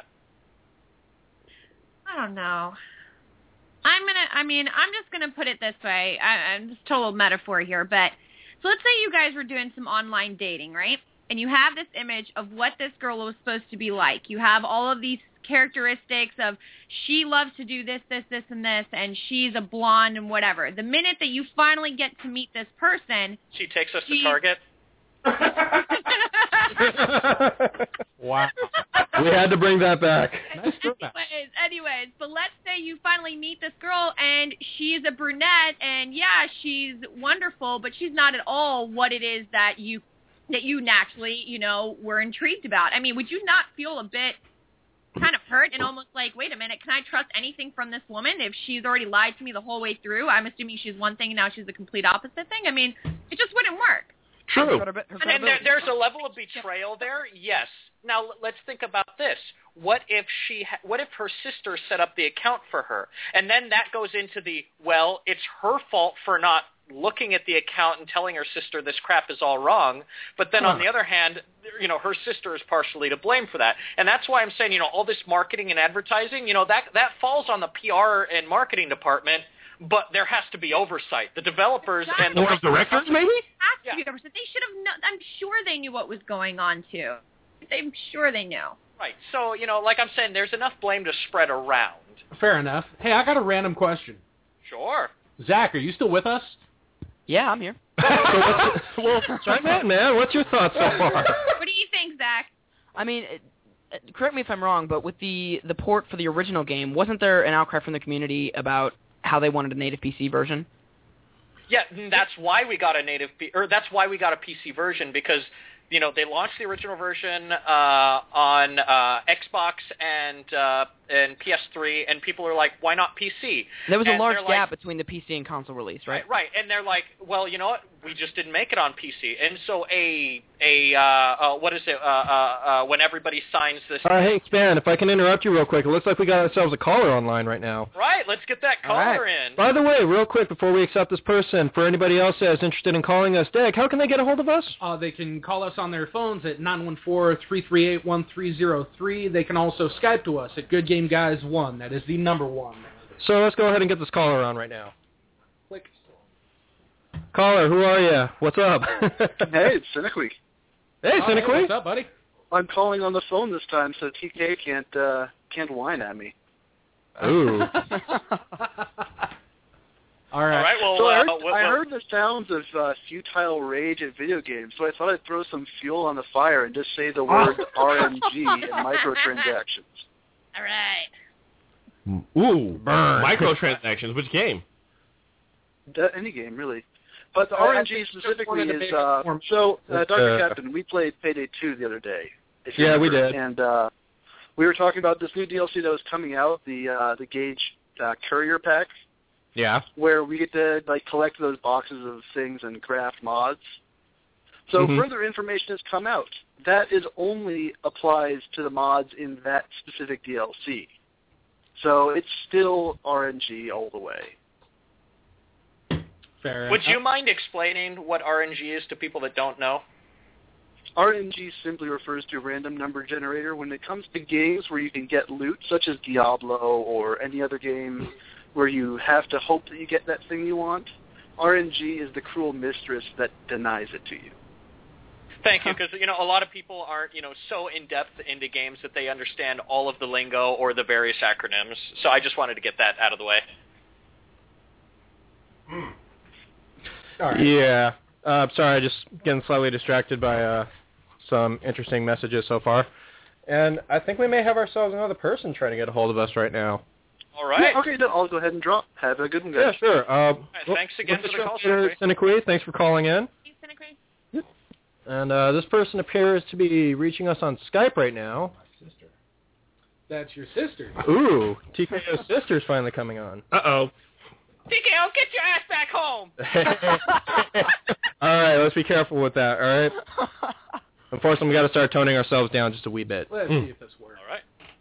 I don't know. I'm just gonna put it this way. I'm just total metaphor here, but so let's say you guys were doing some online dating, right? And you have this image of what this girl was supposed to be like. You have all of these characteristics of she loves to do this, this, this, and this, and she's a blonde and whatever. The minute that you finally get to meet this person, she takes us to Target. Wow. We had to bring that back. Anyways, but let's say you finally meet this girl and she's a brunette and yeah, she's wonderful, but she's not at all what it is that you naturally, you know, were intrigued about. I mean, would you not feel a bit kind of hurt and almost like, wait a minute, can I trust anything from this woman if she's already lied to me the whole way through? I'm assuming she's one thing and now she's the complete opposite thing. I mean, it just wouldn't work. True. And there's a level of betrayal there, yes. Now let's think about this. What if her sister set up the account for her, and then that goes into it's her fault for not looking at the account and telling her sister this crap is all wrong. But then on the other hand, you know, her sister is partially to blame for that, and that's why I'm saying, you know, all this marketing and advertising, you know, that falls on the PR and marketing department. But there has to be oversight. The developers and the directors, maybe? Has to be oversight. They should have known. I'm sure they knew what was going on too. I'm sure they knew. Right. So, you know, like I'm saying, there's enough blame to spread around. Fair enough. Hey, I got a random question. Sure. Zach, are you still with us? Yeah, I'm here. Well, chime in, man. What's your thoughts so far? What do you think, Zach? I mean, correct me if I'm wrong, but with the port for the original game, wasn't there an outcry from the community about how they wanted a native PC version? Yeah, that's why we got a that's why we got a PC version, because they launched the original version on Xbox and PS3, and people are like, why not PC? There was a large gap between the PC and console release, right? Right, and they're like, well, you know what? We just didn't make it on PC, and so when everybody signs this. Hey, Span, if I can interrupt you real quick, it looks like we got ourselves a caller online right now. Right, let's get that caller in. By the way, real quick, before we accept this person, for anybody else that is interested in calling us, Dag, how can they get a hold of us? They can call us on their phones at 914-338-1303. They can also Skype to us at GoodGameGuys1. That is the number 1. So let's go ahead and get this caller on right now. Click. Caller, who are you? What's up? Hey, it's Cynically. Hey, Cynically. What's up, buddy? I'm calling on the phone this time, so TK can't whine at me. Ooh. All right. Well, so I heard the sounds of futile rage at video games, so I thought I'd throw some fuel on the fire and just say the word RNG and microtransactions. All right. Ooh, burn. Microtransactions. Which game? Any game, really. But the RNG specifically is... Dr. Captain, we played Payday 2 the other day. Yeah, we did. And we were talking about this new DLC that was coming out, the Gage Courier Pack. Yeah. Where we get to collect those boxes of things and craft mods. So further information has come out. That only applies to the mods in that specific DLC. So it's still RNG all the way. Fair Would enough. you mind explaining what RNG is to people that don't know? RNG simply refers to a random number generator. When it comes to games where you can get loot, such as Diablo or any other game where you have to hope that you get that thing you want, RNG is the cruel mistress that denies it to you. Thank you, because a lot of people aren't so in depth into games that they understand all of the lingo or the various acronyms. So I just wanted to get that out of the way. All right. Yeah. Sorry, just getting slightly distracted by some interesting messages so far. And I think we may have ourselves another person trying to get a hold of us right now. All right. Yeah, okay, then I'll go ahead and drop. Have a good one, guys. Yeah, sure. Thanks again for the call, Cynically. Thanks for calling in. Thanks, Cynically. And this person appears to be reaching us on Skype right now. Sister. That's your sister. Ooh, TKO's sister's finally coming on. Uh-oh. TKO, get your ass back home! All right, let's be careful with that, all right? Unfortunately, we got to start toning ourselves down just a wee bit. Let's see if this works. All right.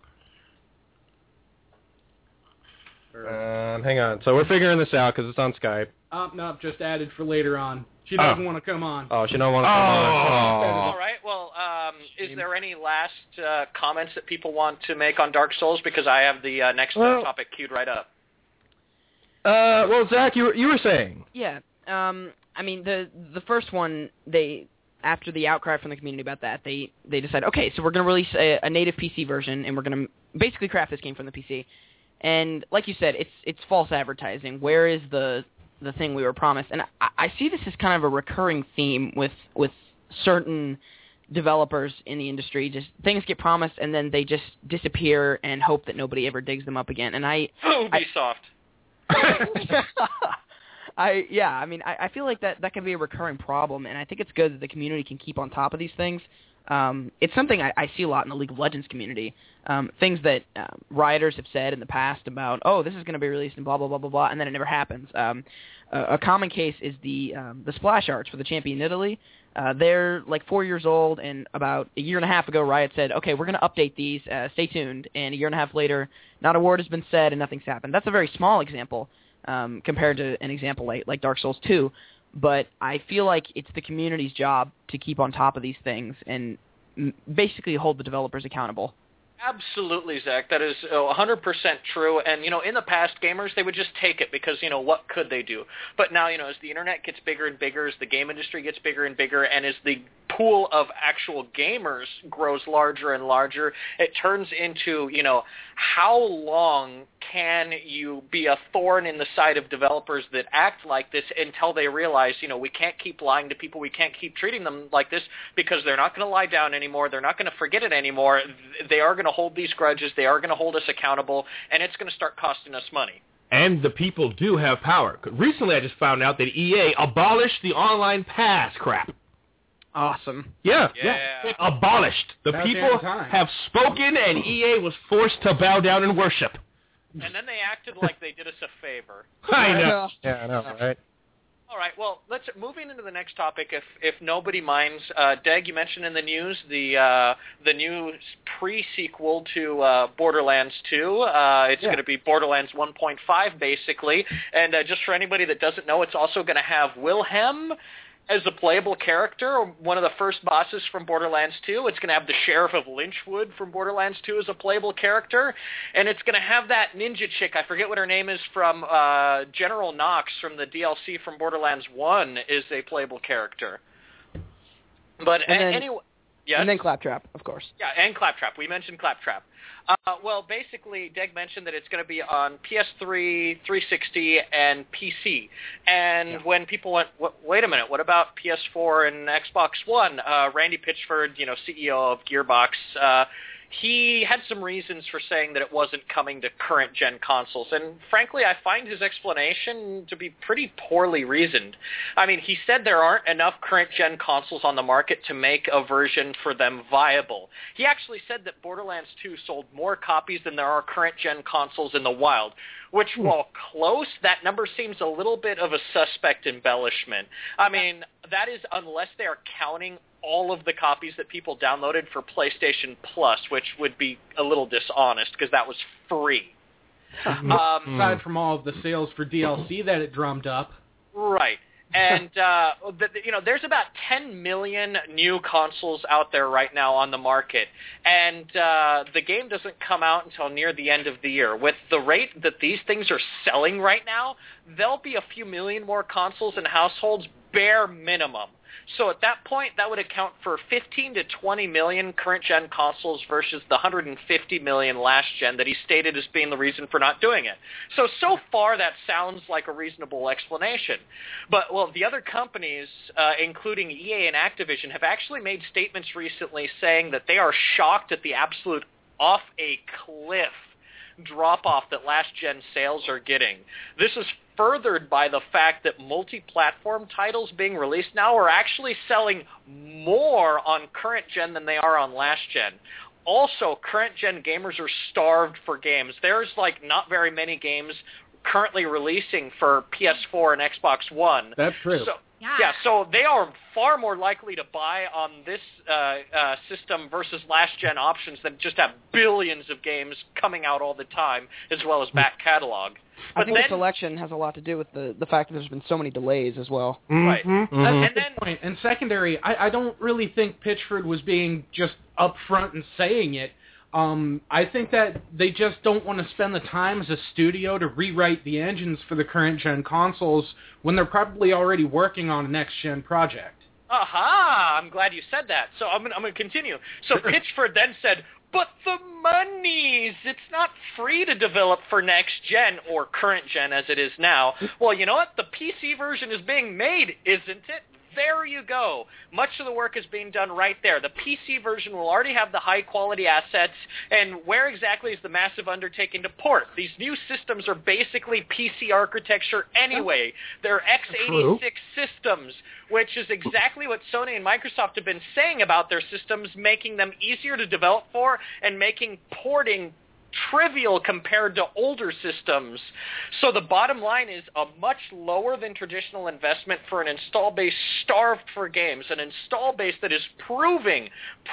Hang on. So we're figuring this out because it's on Skype. No, just added for later on. She doesn't want to come on. Oh, she don't want to come on. All right. Well, is there any last comments that people want to make on Dark Souls? Because I have the next topic queued right up. Well, Zach, you were saying. Yeah. I mean, the first one, after the outcry from the community about that, they decided, okay, so we're going to release a native PC version, and we're going to basically craft this game from the PC. And like you said, it's false advertising. Where is the thing we were promised? And I see this as kind of a recurring theme with certain developers in the industry. Just things get promised, and then they just disappear and hope that nobody ever digs them up again. And Ubisoft. I feel like that can be a recurring problem, and I think it's good that the community can keep on top of these things. It's something I see a lot in the League of Legends community. Things that rioters have said in the past about, oh, this is going to be released and blah, blah, blah, blah, blah, and then it never happens. A common case is the splash arts for the champion Italy. They're like 4 years old, and about a year and a half ago, Riot said, okay, we're going to update these, stay tuned. And a year and a half later, not a word has been said and nothing's happened. That's a very small example compared to an example like Dark Souls 2. But I feel like it's the community's job to keep on top of these things and basically hold the developers accountable. Absolutely, Zach. That is 100% true. And, in the past, gamers, they would just take it because, what could they do? But now, as the internet gets bigger and bigger, as the game industry gets bigger and bigger, and as the pool of actual gamers grows larger and larger, it turns into, how long can you be a thorn in the side of developers that act like this until they realize, we can't keep lying to people, we can't keep treating them like this, because they're not going to lie down anymore, they're not going to forget it anymore, they are going to hold these grudges, they are going to hold us accountable, and it's going to start costing us money. And the people do have power. Recently I just found out that EA abolished the online pass crap. Awesome. Yeah. It abolished. The people have spoken, and EA was forced to bow down and worship. And then they acted like they did us a favor. I know. Yeah, I know, right? All right, well, moving into the next topic, if nobody minds. Deg, you mentioned in the news the new pre-sequel to Borderlands 2. It's going to be Borderlands 1.5, basically. And just for anybody that doesn't know, it's also going to have Wilhelm as a playable character, one of the first bosses from Borderlands 2. It's going to have the Sheriff of Lynchwood from Borderlands 2 as a playable character. And it's going to have that ninja chick, I forget what her name is, from General Knox from the DLC from Borderlands 1 is a playable character. But anyway... Yes? And then Claptrap, of course. Yeah, and Claptrap. We mentioned Claptrap. Well, basically, Deg mentioned that it's going to be on PS3, 360, and PC. And when people went, wait a minute, what about PS4 and Xbox One? Randy Pitchford, CEO of Gearbox, he had some reasons for saying that it wasn't coming to current-gen consoles. And frankly, I find his explanation to be pretty poorly reasoned. I mean, he said there aren't enough current-gen consoles on the market to make a version for them viable. He actually said that Borderlands 2 sold more copies than there are current-gen consoles in the wild, which, while close, that number seems a little bit of a suspect embellishment. I mean, that is unless they are counting all of the copies that people downloaded for PlayStation Plus, which would be a little dishonest because that was free. Aside from all of the sales for DLC that it drummed up. Right. And, there's about 10 million new consoles out there right now on the market. And the game doesn't come out until near the end of the year. With the rate that these things are selling right now, there'll be a few million more consoles in households, bare minimum. So at that point, that would account for 15 to 20 million current-gen consoles versus the 150 million last-gen that he stated as being the reason for not doing it. So far, that sounds like a reasonable explanation. But, the other companies, including EA and Activision, have actually made statements recently saying that they are shocked at the absolute off-a-cliff drop-off that last-gen sales are getting. This is furthered by the fact that multi-platform titles being released now are actually selling more on current-gen than they are on last-gen. Also, current-gen gamers are starved for games. There's, not very many games currently releasing for PS4 and Xbox One. That's true. So they are far more likely to buy on this system versus last-gen options that just have billions of games coming out all the time, as well as back catalog. I think the selection has a lot to do with the fact that there's been so many delays as well. Right. That's a good point. And secondary, I don't really think Pitchford was being just upfront and saying it. I think that they just don't want to spend the time as a studio to rewrite the engines for the current-gen consoles when they're probably already working on a next-gen project. Aha! I'm glad you said that. So I'm going to continue. So Pitchford then said, but the monies! It's not free to develop for next-gen, or current-gen as it is now. Well, you know what? The PC version is being made, isn't it? There you go. Much of the work is being done right there. The PC version will already have the high-quality assets, and where exactly is the massive undertaking to port? These new systems are basically PC architecture anyway. They're x86 systems, which is exactly what Sony and Microsoft have been saying about their systems, making them easier to develop for and making porting trivial compared to older systems. So the bottom line is a much lower than traditional investment for an install base starved for games, an install base that is proving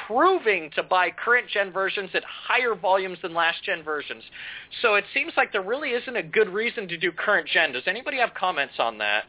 to buy current-gen versions at higher volumes than last-gen versions. So it seems like there really isn't a good reason to do current-gen. Does anybody have comments on that?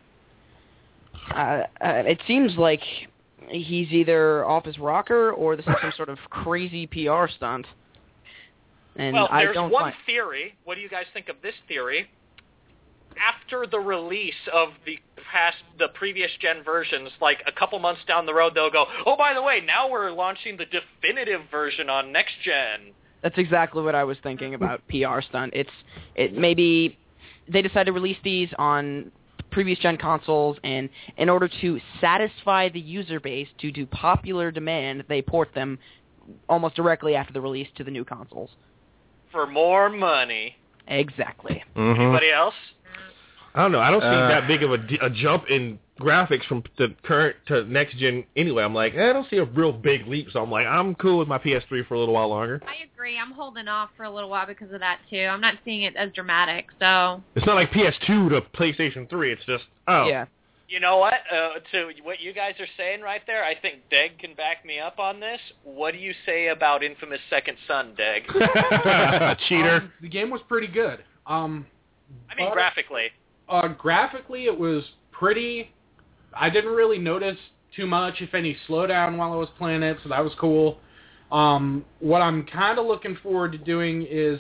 It seems like he's either off his rocker or this is some sort of crazy PR stunt. And there's one theory. What do you guys think of this theory? after the release of the previous gen versions, like a couple months down the road, they'll go, oh, by the way, now we're launching the definitive version on next gen. That's exactly what I was thinking about PR stunt. It maybe they decided to release these on previous gen consoles, and in order to satisfy the user base due to popular demand, they port them almost directly after the release to the new consoles. For more money. Exactly. Mm-hmm. Anybody else? I don't know. I don't see that big of a jump in graphics from the current to next gen anyway. I'm like, I don't see a real big leap, so I'm like, I'm cool with my PS3 for a little while longer. I agree. I'm holding off for a little while because of that, too. I'm not seeing it as dramatic, so... It's not like PS2 to PlayStation 3. It's just, Yeah. You know what? To what you guys are saying right there, I think Deg can back me up on this. What do you say about Infamous Second Son, Deg? Cheater. The game was pretty good. I mean, graphically. Graphically, it was pretty... I didn't really notice too much, if any, slowdown while I was playing it, so that was cool. What I'm kind of looking forward to doing is,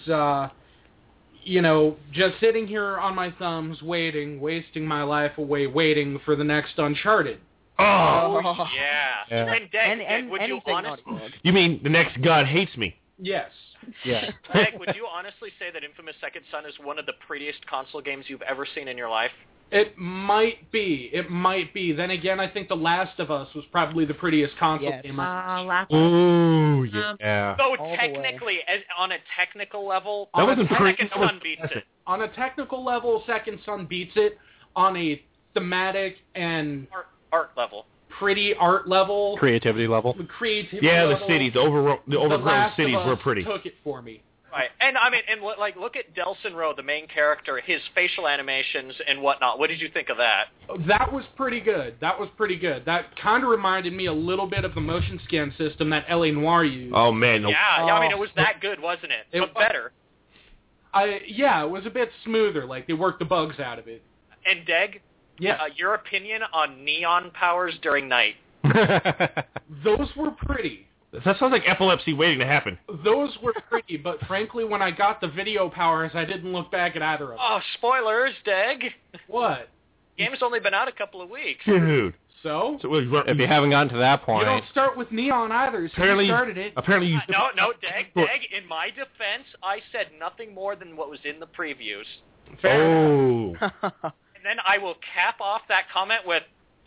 just sitting here on my thumbs, wasting my life away, waiting for the next Uncharted. Oh, yeah. And Deg, would you honestly... You mean the next God hates me? Yes. Yeah. Deg, would you honestly say that Infamous Second Son is one of the prettiest console games you've ever seen in your life? It might be. Then again, I think The Last of Us was probably the prettiest console game. Last Ooh, yeah. So technically, on a technical level, that wasn't Second Son beats it. On a technical level, Second Son beats it. On a thematic and art level, pretty art level, creativity level. The creativity level, the cities, the overgrown cities were pretty. Took it for me. Right, and I mean, look at Delson Rowe, the main character, his facial animations and whatnot. What did you think of that? That was pretty good. That kind of reminded me a little bit of the motion scan system that L.A. Noire used. Oh man, yeah. I mean, it was that good, wasn't it? But better. It was a bit smoother. Like they worked the bugs out of it. And Deg, your opinion on neon powers during night? Those were pretty. That sounds like epilepsy waiting to happen. Those were pretty, but frankly, when I got the video powers, I didn't look back at either of them. Oh, spoilers, Deg. What? Game's only been out a couple of weeks. Dude. So if you haven't gotten to that point... You don't start with neon either, so you started it. Apparently you... No, Deg, in my defense, I said nothing more than what was in the previews. Oh. And then I will cap off that comment with...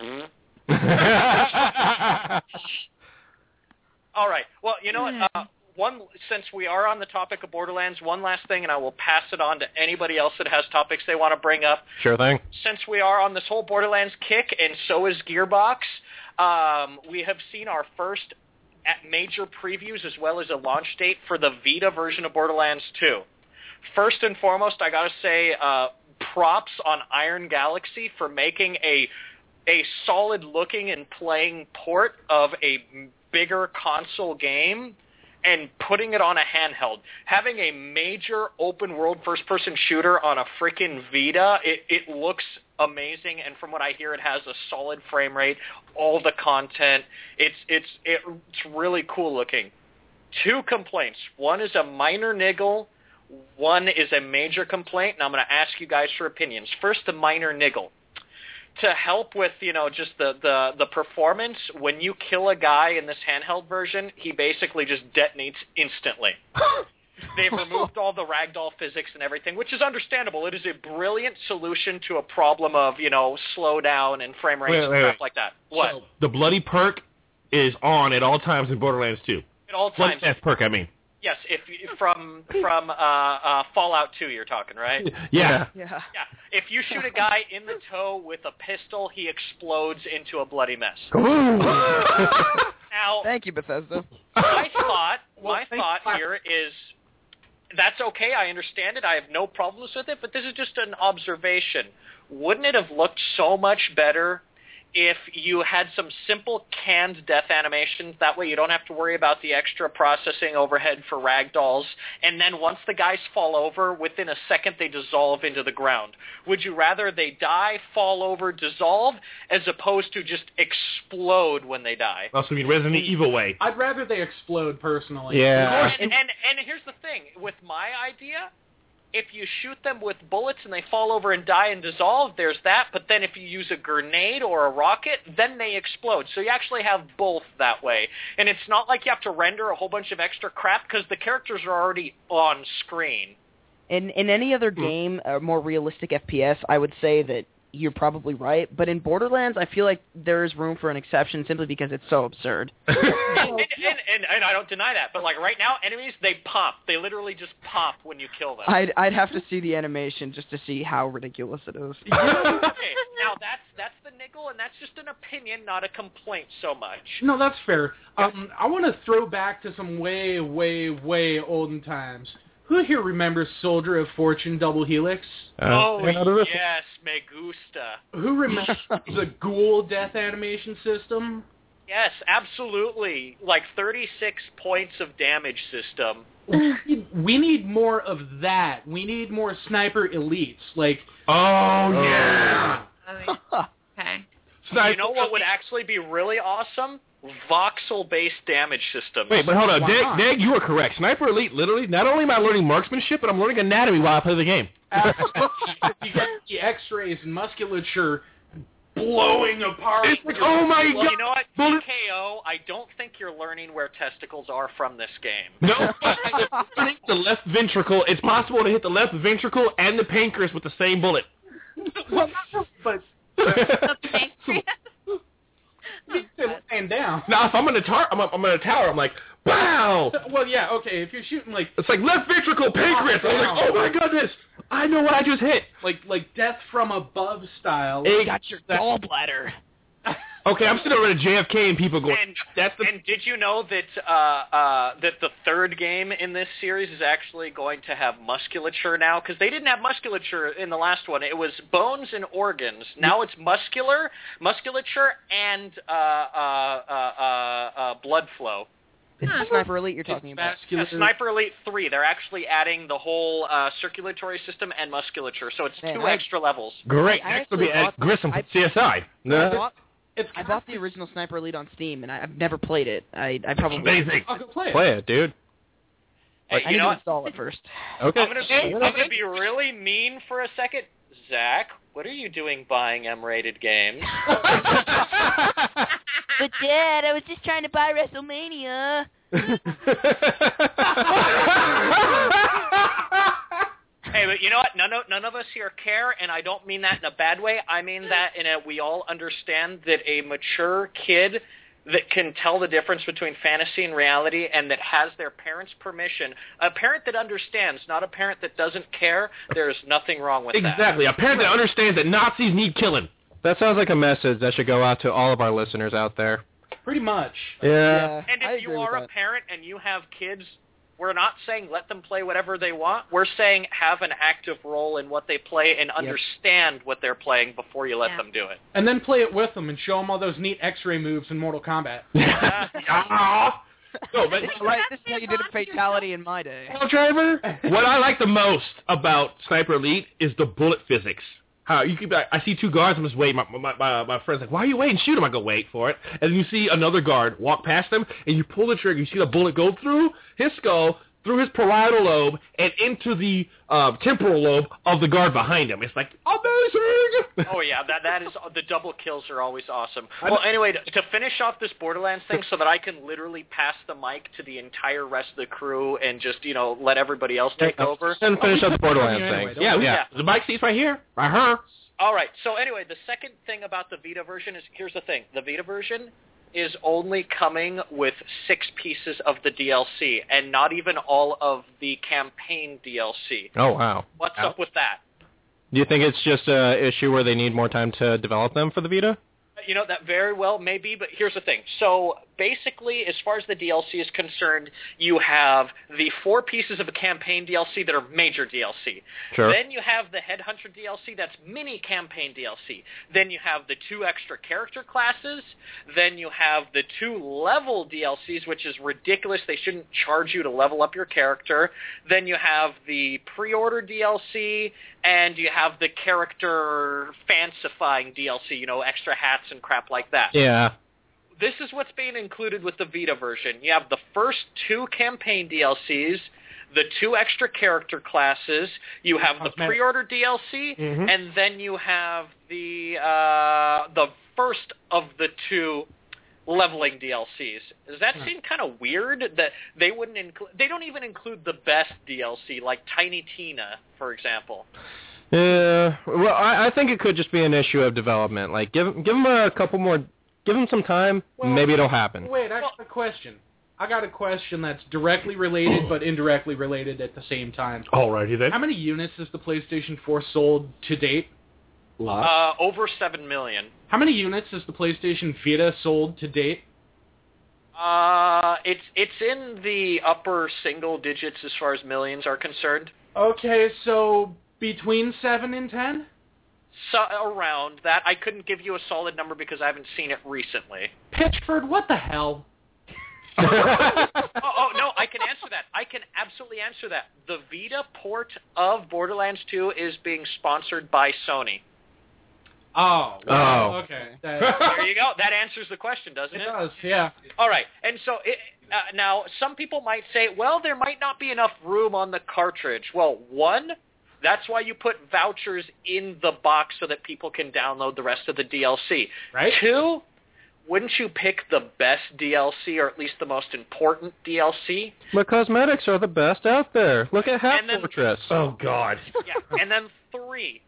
All right. Well, you know what? Since we are on the topic of Borderlands, one last thing, and I will pass it on to anybody else that has topics they want to bring up. Sure thing. Since we are on this whole Borderlands kick, and so is Gearbox, we have seen our first major previews as well as a launch date for the Vita version of Borderlands 2. First and foremost, I got to say props on Iron Galaxy for making a solid-looking and playing port of a bigger console game and putting it on a handheld. Having a major open-world first-person shooter on a freaking Vita, it looks amazing, and from what I hear, it has a solid frame rate, all the content. It's really cool-looking. 2 complaints. One is a minor niggle. One is a major complaint, and I'm going to ask you guys for opinions. First, the minor niggle. To help with, just the performance, when you kill a guy in this handheld version, he basically just detonates instantly. They've removed all the ragdoll physics and everything, which is understandable. It is a brilliant solution to a problem of, slowdown and frame rate and stuff like that. What? So the bloody perk is on at all times in Borderlands 2. At all times. Bloody perk, I mean. Yes, from Fallout 2 you're talking, right? Yeah. If you shoot a guy in the toe with a pistol, he explodes into a bloody mess. Now, thank you, Bethesda. My thought here is that's okay. I understand it. I have no problems with it, but this is just an observation. Wouldn't it have looked so much better if you had some simple canned death animations? That way you don't have to worry about the extra processing overhead for ragdolls, and then once the guys fall over, within a second they dissolve into the ground. Would you rather they die, fall over, dissolve, as opposed to just explode when they die? Also, you mean Resident Evil way. I'd rather they explode, personally. Yeah. And here's the thing. With my idea, if you shoot them with bullets and they fall over and die and dissolve, there's that. But then if you use a grenade or a rocket, then they explode. So you actually have both that way. And it's not like you have to render a whole bunch of extra crap because the characters are already on screen. In any other game, a more realistic FPS, I would say that you're probably right. But in Borderlands, I feel like there is room for an exception simply because it's so absurd. and I don't deny that. But like right now, enemies, they pop. They literally just pop when you kill them. I'd have to see the animation just to see how ridiculous it is. Okay, now that's the niggle, and that's just an opinion, not a complaint so much. No, that's fair. I want to throw back to some way, way, way olden times. Who here remembers Soldier of Fortune Double Helix? Yes, me gusta. Who remembers the Ghoul death animation system? Yes, absolutely. Like 36 points of damage system. We need more of that. We need more Sniper Elites. Like, yeah. Okay. You know what would actually be really awesome? Voxel-based damage systems. Wait, but hold on. Dag, you are correct. Sniper Elite, literally, not only am I learning marksmanship, but I'm learning anatomy while I play the game. You get the X-rays and musculature blowing apart. It's like, oh my god! You know what, TKO, I don't think you're learning where testicles are from this game. No, I'm learning the left ventricle. It's possible to hit the left ventricle and the pancreas with the same bullet. But laying down. Now, if I'm in a tower, I'm like, wow! Well, yeah, okay, if you're shooting, like... It's like left ventricle, pancreas! I'm like, oh my goodness! I know what I just hit! Like Death from Above style. Hey, got your gallbladder. Okay, I'm sitting over at JFK and people going, And did you know that that the third game in this series is actually going to have musculature now? Because they didn't have musculature in the last one. It was bones and organs. Now it's musculature, and blood flow. It's Sniper Elite you're talking about. Sniper Elite 3. They're actually adding the whole circulatory system and musculature, so it's two extra levels. Great. Next will be Ed Grissom from CSI. I bought the original Sniper Elite on Steam, and I've never played it. I probably... Amazing. I'll go play it. Play it, dude. Hey, I need to install it first. Okay. I'm gonna be really mean for a second. Zach, what are you doing buying M-rated games? But Dad, I was just trying to buy WrestleMania. Hey, but you know what? None of us here care, and I don't mean that in a bad way. I mean that in a we all understand that a mature kid that can tell the difference between fantasy and reality and that has their parents' permission, a parent that understands, not a parent that doesn't care, there's nothing wrong with that. Exactly. A parent that understands that Nazis need killing. That sounds like a message that should go out to all of our listeners out there. Pretty much. Yeah. And if you are a parent and you have kids, we're not saying let them play whatever they want. We're saying have an active role in what they play and understand what they're playing before you let them do it. And then play it with them and show them all those neat X-ray moves in Mortal Kombat. No, but Right, this is how you did a fatality in my day. Well, Driver, what I like the most about Sniper Elite is the bullet physics. How you keep, I see two guards, I'm just waiting. My friend's like, why are you waiting? Shoot him. I go, wait for it. And then you see another guard walk past him, and you pull the trigger. You see the bullet go through his skull, through his parietal lobe, and into the temporal lobe of the guard behind him. It's like, amazing! Oh, yeah, that is, the double kills are always awesome. Well, anyway, to finish off this Borderlands thing so that I can literally pass the mic to the entire rest of the crew and just, let everybody else take over. And finish up the Borderlands thing. Yeah. The mic seat's right here. Right here. All right, so anyway, the second thing about the Vita version is, here's the thing. The Vita version is only coming with 6 pieces of the DLC, and not even all of the campaign DLC. Oh, wow. What's up with that? Do you think it's just an issue where they need more time to develop them for the Vita? That very well may be, but here's the thing. So basically, as far as the DLC is concerned, you have the 4 pieces of a campaign DLC that are major DLC. Sure. Then you have the Headhunter DLC that's mini campaign DLC. Then you have the 2 extra character classes. Then you have the 2 level DLCs, which is ridiculous. They shouldn't charge you to level up your character. Then you have the pre-order DLC, and you have the character fancifying DLC, extra hats and crap like that. Yeah. This is what's being included with the Vita version. You have the first 2 campaign DLCs, the 2 extra character classes, you have the pre-order DLC, and then you have the first of the 2 leveling DLCs. Does that seem kind of weird that they wouldn't include? They don't even include the best DLC, like Tiny Tina, for example. Yeah, well, I think it could just be an issue of development. Like, give them a couple more, give them some time, maybe it'll happen. Wait, I got a question. I got a question that's directly related but indirectly related at the same time. Alrighty then. How many units has the PlayStation 4 sold to date? Over 7 million. How many units has the PlayStation Vita sold to date? It's in the upper single digits as far as millions are concerned. Okay, so between 7 and 10? So around that. I couldn't give you a solid number because I haven't seen it recently. Pitchford, what the hell? oh, no, I can answer that. I can absolutely answer that. The Vita port of Borderlands 2 is being sponsored by Sony. Oh, well, okay. There you go. That answers the question, doesn't it? It does, yeah. All right. And so now some people might say, well, there might not be enough room on the cartridge. Well, one, that's why you put vouchers in the box so that people can download the rest of the DLC. Right. 2, wouldn't you pick the best DLC or at least the most important DLC? The cosmetics are the best out there. Look at Half Fortress. Oh, God. Yeah. And then 3,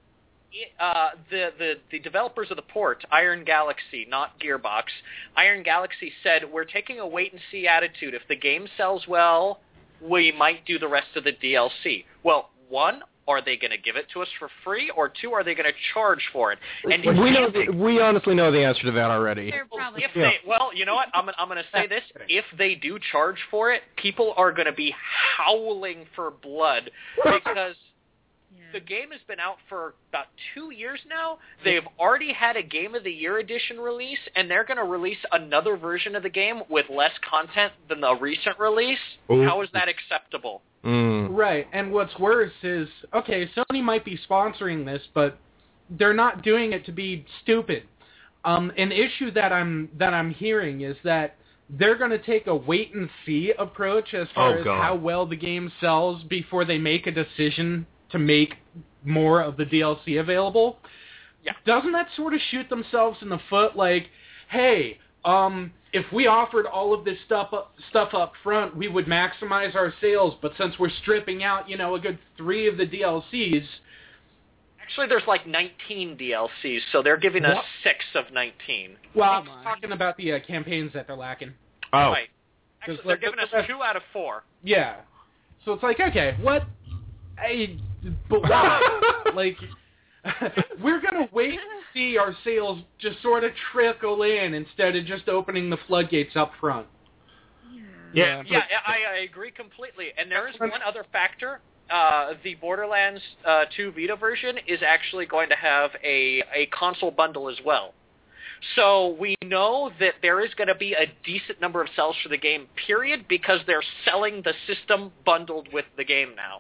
the developers of the port, Iron Galaxy, not Gearbox, Iron Galaxy said, we're taking a wait-and-see attitude. If the game sells well, we might do the rest of the DLC. Well, 1, are they going to give it to us for free? Or 2, are they going to charge for it? And we honestly know the answer to that already. Well, you know what? I'm going to say this. If they do charge for it, people are going to be howling for blood because the game has been out for about 2 years now. They've already had a Game of the Year edition release, and they're going to release another version of the game with less content than the recent release. Ooh. How is that acceptable? Right, and what's worse is, okay, Sony might be sponsoring this, but they're not doing it to be stupid. An issue that I'm hearing is that they're going to take a wait-and-see approach as far as how well the game sells before they make a decision to make more of the DLC available. Yeah. Doesn't that sort of shoot themselves in the foot? Like, hey, if we offered all of this stuff up front, we would maximize our sales. But since we're stripping out, a good 3 of the DLCs. Actually, there's like 19 DLCs, so they're giving us 6 of 19. Well, I'm talking about the campaigns that they're lacking. Oh. Right. Actually, they're giving us 2 out of 4. Yeah. So it's like, okay, what? But why? Like, we're going to wait and see our sales just sort of trickle in instead of just opening the floodgates up front. Yeah, I agree completely. And there is one other factor. The Borderlands 2 Vita version is actually going to have a console bundle as well. So we know that there is going to be a decent number of sales for the game, period, because they're selling the system bundled with the game now.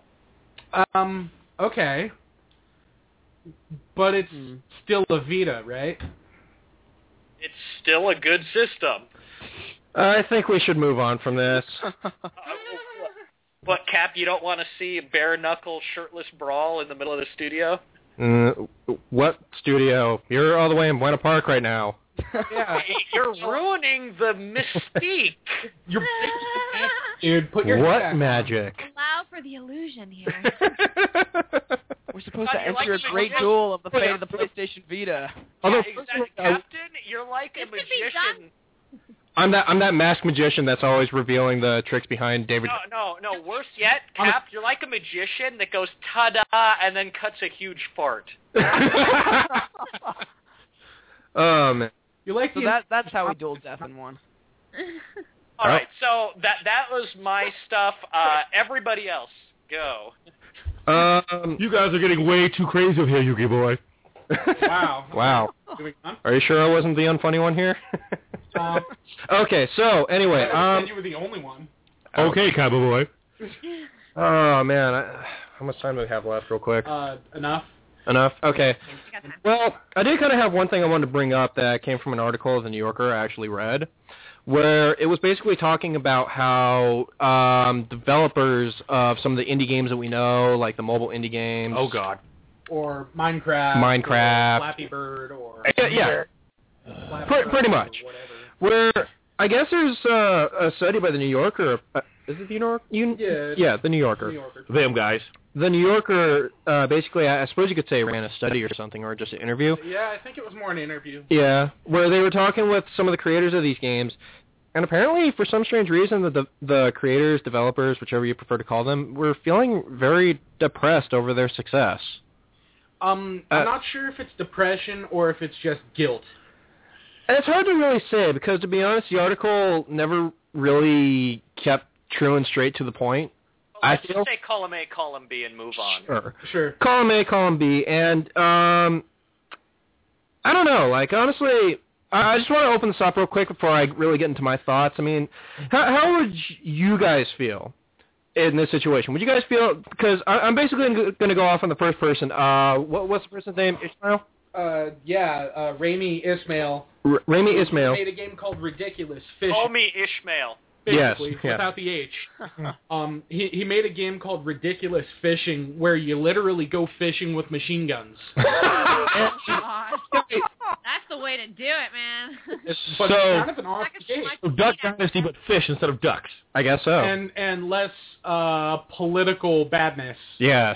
Okay. But it's still a Vita, right? It's still a good system. I think we should move on from this. What, Cap, you don't want to see a bare-knuckle, shirtless brawl in the middle of the studio? What studio? You're all the way in Buena Park right now. Yeah. You're ruining the mystique. Dude, put your What magic? Allow for the illusion here. We're supposed to enter a great duel of the fate of the PlayStation Vita. Exactly. Captain, you're like a magician. I'm that masked magician that's always revealing the tricks behind David. No. Worse yet, Cap, you're like a magician that goes ta-da and then cuts a huge fart. You like so that's how we dueled Death in 1. All right, so that was my stuff. Everybody else, go. You guys are getting way too crazy over here, Yugi boy. Wow. Are you sure I wasn't the unfunny one here? Okay, so anyway, you were the only one. Okay, Cowboy boy. Oh man, how much time do we have left, real quick? Enough. Enough? Okay. I got time. Well, I did kind of have one thing I wanted to bring up that came from an article The New Yorker I actually read, where it was basically talking about how developers of some of the indie games that we know, like the mobile indie games. Oh, God. Or Minecraft. Minecraft. Or Flappy Bird. Or Yeah. Pretty much. Whatever. Where I guess there's a study by The New Yorker. Is it The New Yorker? Yeah, The New Yorker. New Yorker. Them guys. The New Yorker, basically, I suppose you could say ran a study or something, or just an interview. Yeah, I think it was more an interview. Yeah, where they were talking with some of the creators of these games, and apparently, for some strange reason, the creators, developers, whichever you prefer to call them, were feeling very depressed over their success. I'm not sure if it's depression or if it's just guilt. And it's hard to really say, because to be honest, the article never really kept true and straight to the point. Let's just say column A, column B, and move on. Sure. Column A, column B, and I don't know. Like, honestly, I just want to open this up real quick before I really get into my thoughts. I mean, how would you guys feel in this situation? Would you guys feel, because I'm basically going to go off on the first person. What's the person's name? Ishmael? Rami Ismail. Rami Ismail. He made a game called Ridiculous Fish. Call me Ishmael. Basically, yes, yeah. without the H. He made a game called Ridiculous Fishing, where you literally go fishing with machine guns. Oh, gosh. That's the way to do it, man. But So- it's kind of an off game. So Duck Dynasty, but fish instead of ducks. I guess so. And less political badness. Yes.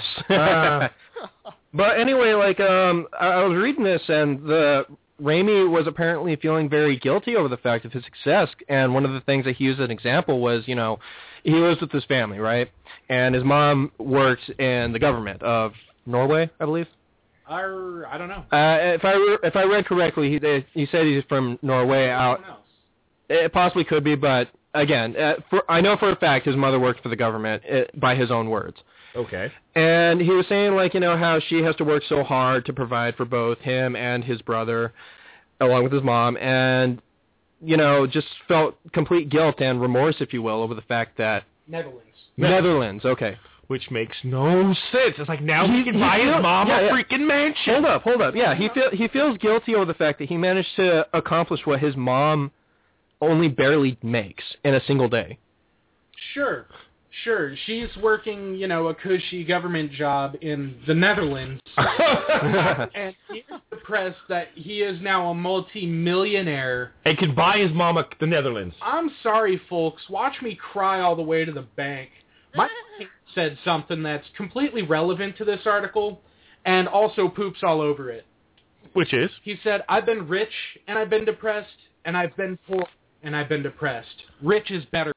But anyway, like, I was reading this, and Raimi was apparently feeling very guilty over the fact of his success, and one of the things that he used as an example was, he lives with his family, right? And his mom works in the government of Norway, I believe. I don't know. If I read correctly, he said he's from Norway. It possibly could be, but again, I know for a fact his mother worked for the government, by his own words. Okay. And he was saying, like, how she has to work so hard to provide for both him and his brother, along with his mom, and, just felt complete guilt and remorse, if you will, over the fact that... Netherlands, okay. Which makes no sense. It's like now he can buy his mom a freaking mansion. Hold up. Yeah, he feels guilty over the fact that he managed to accomplish what his mom only barely makes in a single day. Sure. She's working, a cushy government job in the Netherlands. And he's depressed that he is now a multi-millionaire. And can buy his mama the Netherlands. I'm sorry, folks. Watch me cry all the way to the bank. My said something that's completely relevant to this article and also poops all over it. Which is? He said, I've been rich and I've been depressed, and I've been poor and I've been depressed. Rich is better.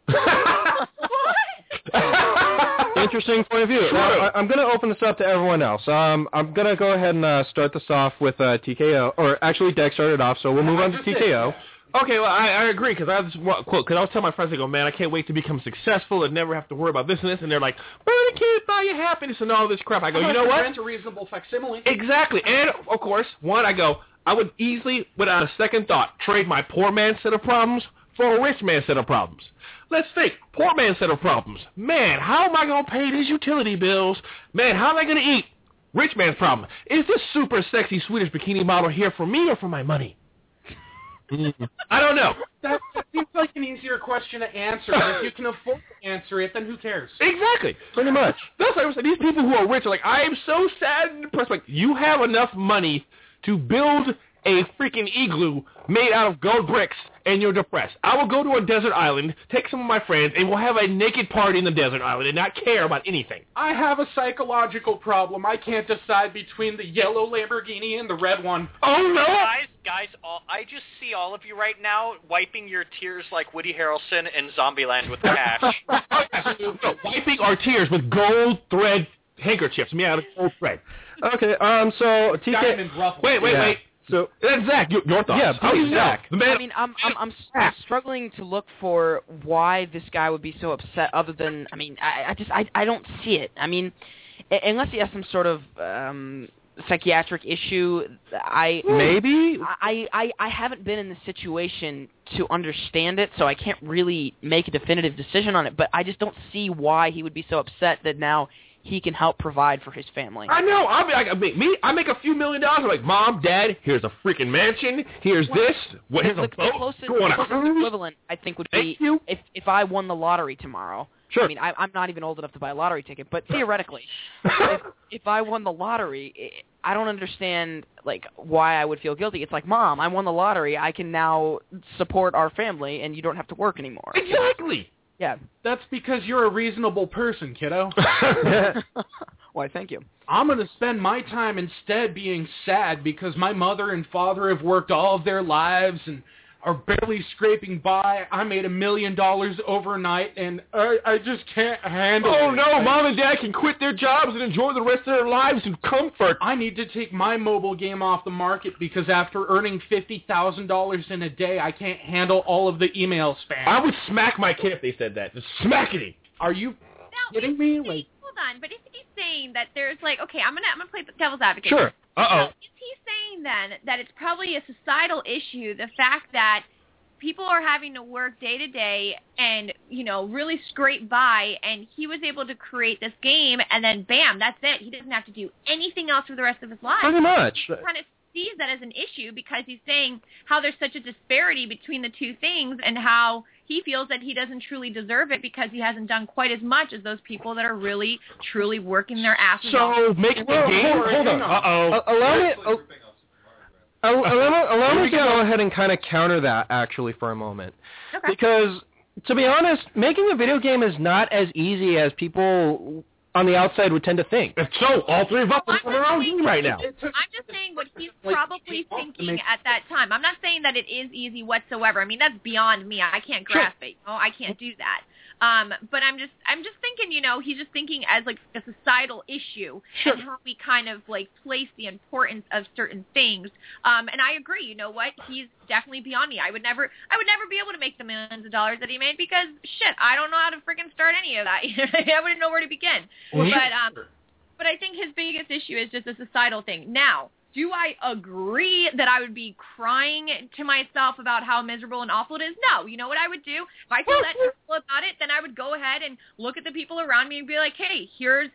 Interesting point of view. Now, I'm going to open this up to everyone else. I'm going to go ahead and start this off with TKO, or actually Dex started off, so we'll move on to TKO. Okay, well, I agree, because I was telling my friends, I go, man, I can't wait to become successful and never have to worry about this and this, and they're like, money can't buy you happiness and all this crap. I go, you know what? Rent a reasonable facsimile. Exactly, and, of course, I would easily, without a second thought, trade my poor man's set of problems for a rich man's set of problems. Let's think. Poor man's set of problems. Man, how am I going to pay these utility bills? Man, how am I going to eat? Rich man's problem. Is this super sexy Swedish bikini model here for me or for my money? I don't know. That seems like an easier question to answer. If you can afford to answer it, then who cares? Exactly. Pretty much. That's what I'm saying. These people who are rich are like, I am so sad and depressed. Like, you have enough money to build a freaking igloo made out of gold bricks, and you're depressed. I will go to a desert island, take some of my friends, and we'll have a naked party in the desert island and not care about anything. I have a psychological problem. I can't decide between the yellow Lamborghini and the red one. Oh, no! Guys, I just see all of you right now wiping your tears like Woody Harrelson in Zombieland with cash. Wiping our tears with gold thread handkerchiefs made out of gold thread. Okay, so TK... Wait. So, Zach, your thoughts. Yeah, please, Zach. I mean, I'm struggling to look for why this guy would be so upset. Other than, I don't see it. I mean, unless he has some sort of psychiatric issue, I haven't been in this situation to understand it, so I can't really make a definitive decision on it. But I just don't see why he would be so upset that now he can help provide for his family. I know. I'll be like, I make a few $1 million. I'm like, Mom, Dad, here's a freaking mansion. Here's this. Here's a boat. The closest equivalent, I think, would be if I won the lottery tomorrow. Sure. I mean, I'm not even old enough to buy a lottery ticket, but theoretically, if I won the lottery, I don't understand like why I would feel guilty. It's like, Mom, I won the lottery. I can now support our family, and you don't have to work anymore. Exactly. Yeah. That's because you're a reasonable person, kiddo. Why, thank you. I'm going to spend my time instead being sad because my mother and father have worked all of their lives and are barely scraping by. I made $1 million overnight, and I just can't handle it. Oh, no, Mom and Dad can quit their jobs and enjoy the rest of their lives in comfort. I need to take my mobile game off the market because after earning $50,000 in a day, I can't handle all of the email spam. I would smack my kid if they said that. Just smackity. Are you kidding me? Like, hold on, but if he's saying that there's like, okay, I'm gonna play devil's advocate. Sure. So is he saying then that it's probably a societal issue, the fact that people are having to work day to day and, really scrape by, and he was able to create this game, and then bam, that's it. He doesn't have to do anything else for the rest of his life. Pretty much. He kind of sees that as an issue because he's saying how there's such a disparity between the two things and how he feels that he doesn't truly deserve it because he hasn't done quite as much as those people that are really, truly working their asses off. So, making a game? Hold on. Allow me to go ahead and kind of counter that, actually, for a moment. Okay. Because, to be honest, making a video game is not as easy as people on the outside would tend to think. So, all three of us are on our own game right now. I'm just saying what he's probably thinking at that time. I'm not saying that it is easy whatsoever. I mean, that's beyond me. I can't grasp it. I can't do that. But I'm just thinking, he's just thinking as like a societal issue and how we kind of like place the importance of certain things. And I agree. You know what? He's definitely beyond me. I would never be able to make the millions of dollars that he made because I don't know how to freaking start any of that. I wouldn't know where to begin. But I think his biggest issue is just a societal thing. Now, do I agree that I would be crying to myself about how miserable and awful it is? No. You know what I would do? If I feel that terrible about it, then I would go ahead and look at the people around me and be like, hey, here's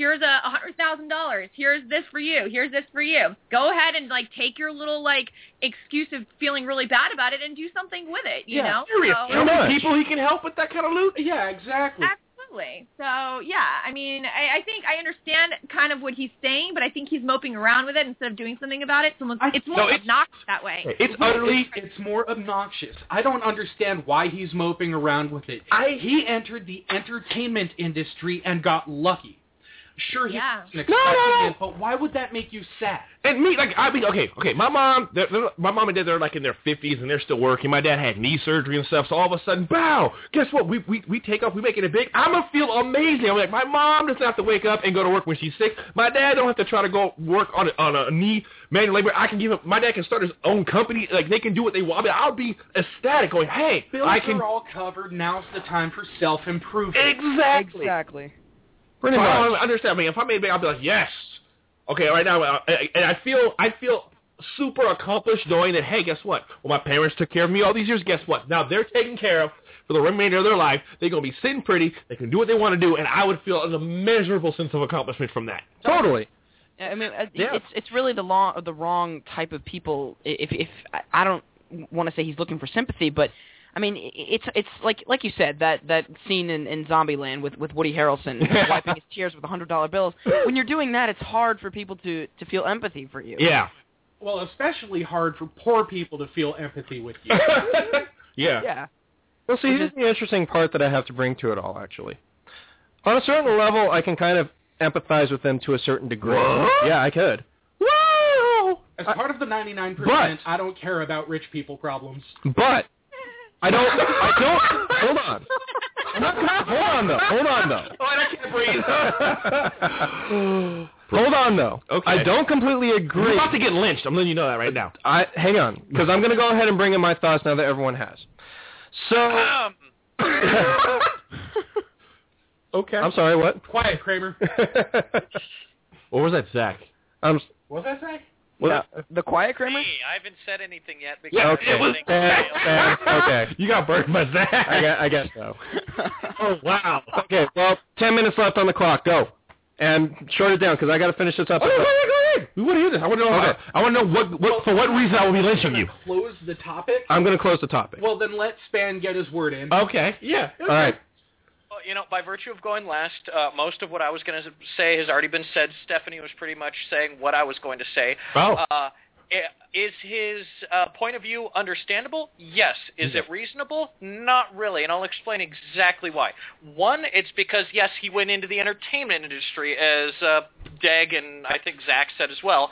$100,000. Here's this for you. Here's this for you. Go ahead and like take your little like excuse of feeling really bad about it and do something with it. You know? Serious. How many people he can help with that kind of loot? Yeah, exactly. Absolutely. So, yeah, I mean, I think I understand kind of what he's saying, but I think he's moping around with it instead of doing something about it. So it's more obnoxious that way. It's more obnoxious. I don't understand why he's moping around with it. He entered the entertainment industry and got lucky. Sure, he wasn't expecting it, but why would that make you sad? And me, like, I mean, okay, my mom and dad, they're like in their 50s and they're still working. My dad had knee surgery and stuff, so all of a sudden, wow, guess what? We take off, we making it big. I'm gonna feel amazing. I'm like, my mom doesn't have to wake up and go to work when she's sick. My dad don't have to try to go work on a knee manual labor. I can give him. My dad can start his own company. Like they can do what they want. I mean, I'll be ecstatic, going, hey, bills are all covered. Now's the time for self-improvement. Exactly. Pretty much. I understand. I mean, if I made it big, I'll be like, yes. Okay, right now, and I feel super accomplished knowing that, hey, guess what? Well, my parents took care of me all these years. Guess what? Now they're taken care of for the remainder of their life. They're going to be sitting pretty. They can do what they want to do, and I would feel an immeasurable sense of accomplishment from that. Totally. I mean, it's really the wrong type of people. If I don't want to say he's looking for sympathy, but I mean, it's like you said, that scene in Zombieland with Woody Harrelson wiping his tears with $100 bills. When you're doing that, it's hard for people to feel empathy for you. Yeah. Well, especially hard for poor people to feel empathy with you. Yeah. Well, see, here's the interesting part that I have to bring to it all, actually. On a certain level, I can kind of empathize with them to a certain degree. What? Yeah, I could. Whoa! As part of the 99%, I don't care about rich people problems. But I don't, hold on. Hold on, though. Oh, I can't breathe. Hold on, though. Okay. I don't completely agree. You're about to get lynched. I'm letting you know that right now. Hang on, because I'm going to go ahead and bring in my thoughts now that everyone has. So... Okay. I'm sorry, what? Quiet, Kramer. What was that, Zach? Was that Zach? The quiet Kramer? Hey, I haven't said anything yet. Okay. You got burned by Zach. I guess so. Oh, wow. Okay, well, 10 minutes left on the clock. Go. And short it down, because I got to finish this up. Oh, go ahead. We want to hear this. I want to know. Okay. I want to know for what reason I will be lynching you. Close the topic? I'm going to close the topic. Well, then let Span get his word in. Okay. Yeah. All right. Well, by virtue of going last, most of what I was going to say has already been said. Stephanie was pretty much saying what I was going to say. Oh. Is his point of view understandable? Yes. Is it reasonable? Not really, and I'll explain exactly why. One, it's because, yes, he went into the entertainment industry, as Deg and I think Zach said as well.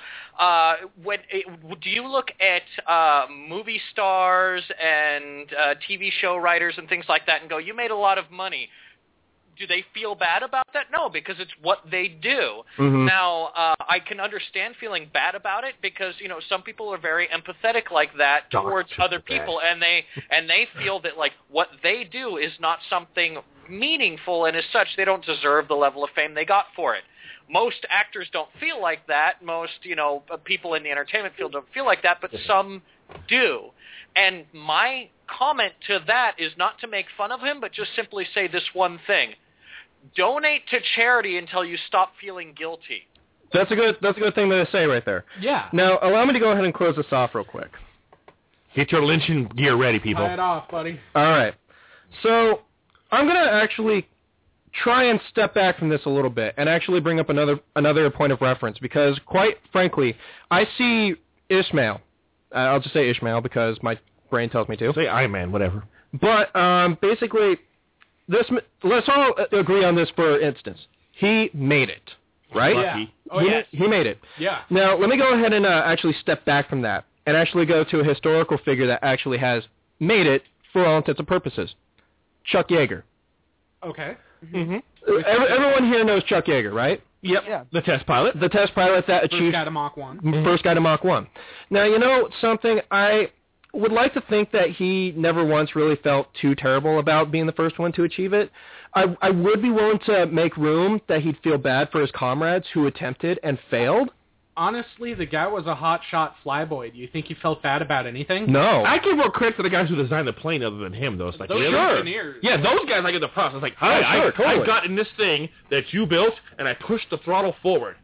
Do you look at movie stars and TV show writers and things like that and go, you made a lot of money? Do they feel bad about that? No, because it's what they do. Mm-hmm. Now, I can understand feeling bad about it because, some people are very empathetic like that towards other people, and they feel that, like, what they do is not something meaningful, and as such, they don't deserve the level of fame they got for it. Most actors don't feel like that. Most, people in the entertainment field don't feel like that, but some do. And my comment to that is not to make fun of him, but just simply say this one thing. Donate to charity until you stop feeling guilty. That's a good thing to say right there. Yeah. Now, allow me to go ahead and close this off real quick. Get your lynching gear ready, people. Tie it off, buddy. All right. So I'm going to actually try and step back from this a little bit and actually bring up another point of reference because, quite frankly, I see Ishmael. I'll just say Ishmael because my brain tells me to. Say Iron Man, whatever. But basically, let's all agree on this for instance. He made it, right? Yeah. He made it. Yeah. Now, let me go ahead and actually step back from that and actually go to a historical figure that actually has made it for all intents and purposes. Chuck Yeager. Okay. Mm-hmm. Everyone here knows Chuck Yeager, right? Yep. Yeah. The test pilot. The test pilot that First achieved... guy to Mach 1. First guy to Mach 1. Now, something I would like to think that he never once really felt too terrible about being the first one to achieve it. I would be willing to make room that he'd feel bad for his comrades who attempted and failed. Honestly, the guy was a hotshot flyboy. Do you think he felt bad about anything? No. I give more credit to the guys who designed the plane other than him, though. It's like, Those really? engineers. Yeah, those guys I get the props. It's like, hi, I got in this thing that you built, and I pushed the throttle forward.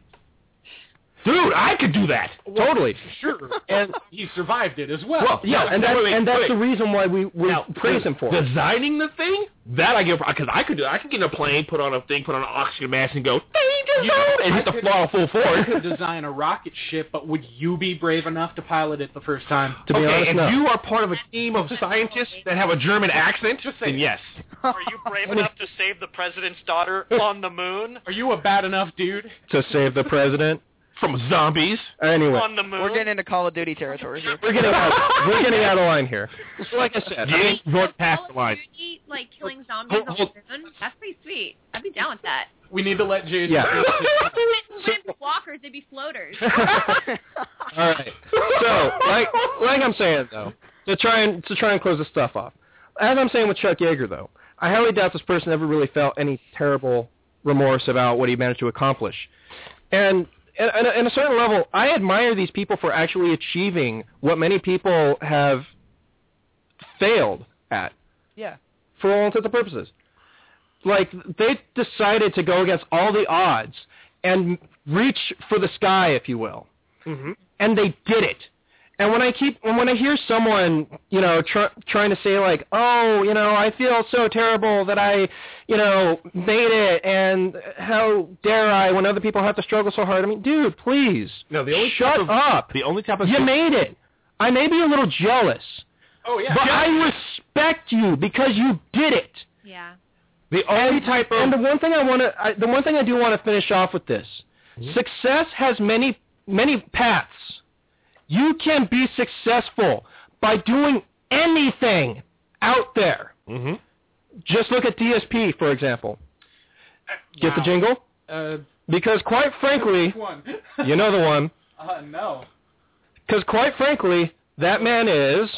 Dude, I could do that. Well, totally. Sure. And he survived it as well. yeah, and that's the reason why we now, praise him for it. Designing the thing, that I give, because I could do it. I could get in a plane, put on an oxygen mask, and go, and hit the throttle full I forward. could design a rocket ship, but would you be brave enough to pilot it the first time? To be honest, and no. you are part of a team of scientists that have a German accent, then yes. Are you brave enough to save the president's daughter on the moon? Are you a bad enough dude? To save the president. From zombies. Anyway. On the moon? We're getting into Call of Duty territory here. We're getting out of line here. So like I said, You're past the line. Duty, like killing zombies on the moon? That's pretty sweet. I'd be down with that. We need to let Jason... Yeah. Wouldn't be walkers, they'd be floaters. all right. So, like I'm saying though, to try and close this stuff off. As I'm saying with Chuck Yeager though, I highly doubt this person ever really felt any terrible remorse about what he managed to accomplish. And in a certain level, I admire these people for actually achieving what many people have failed at. Yeah. For all intents and purposes. Like, they decided to go against all the odds and reach for the sky, if you will. Mm-hmm. And they did it. And when I hear someone, trying to say like, oh, I feel so terrible that I, made it, and how dare I when other people have to struggle so hard. I mean, dude, please, shut up. The only type of you made it. I may be a little jealous. Oh yeah. But I respect you because you did it. Yeah. The only type of... And the one thing I do want to finish off with this. Mm-hmm. Success has many paths. You can be successful by doing anything out there. Mm-hmm. Just look at DSP, for example. Get the Wow. jingle? Because quite frankly, Which one? you know the one. No. Because quite frankly, that man is...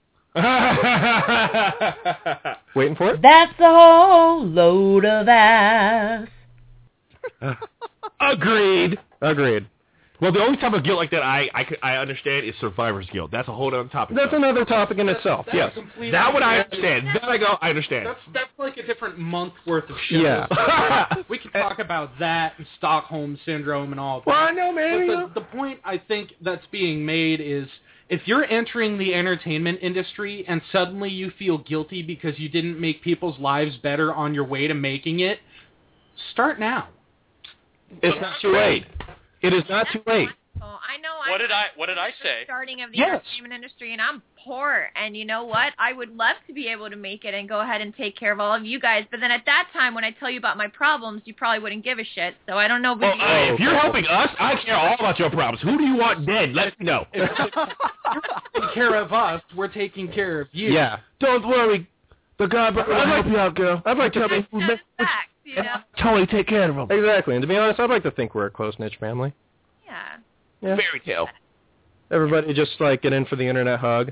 Waiting for it? That's a whole load of ass. Agreed. Well, the only type of guilt like that I understand is survivor's guilt. That's a whole other topic. That's another topic in itself. Yes. That one I understand. Then I go, I understand. That's like a different month worth of shows. Yeah. We can talk about that and Stockholm Syndrome and all that. Well, I know, man. But the point I think that's being made is if you're entering the entertainment industry and suddenly you feel guilty because you didn't make people's lives better on your way to making it, start now. It's not too late. It is not too late. Oh, I know. What did I say? Starting of the Yes. entertainment industry, and I'm poor. And you know what? I would love to be able to make it and go ahead and take care of all of you guys. But then at that time, when I tell you about my problems, you probably wouldn't give a shit. So I don't know. If If you're helping us, I care all about your problems. Who do you want dead? Let me know. You're taking care of us. We're taking care of you. Yeah. Don't worry. The guy will help you out, girl. I'd like to That's the fact, you know? totally take care of him. Exactly. And to be honest, I'd like to think we're a close-knit family. Yeah. Yeah. Fairy tale. Everybody just, like, get in for the internet hug.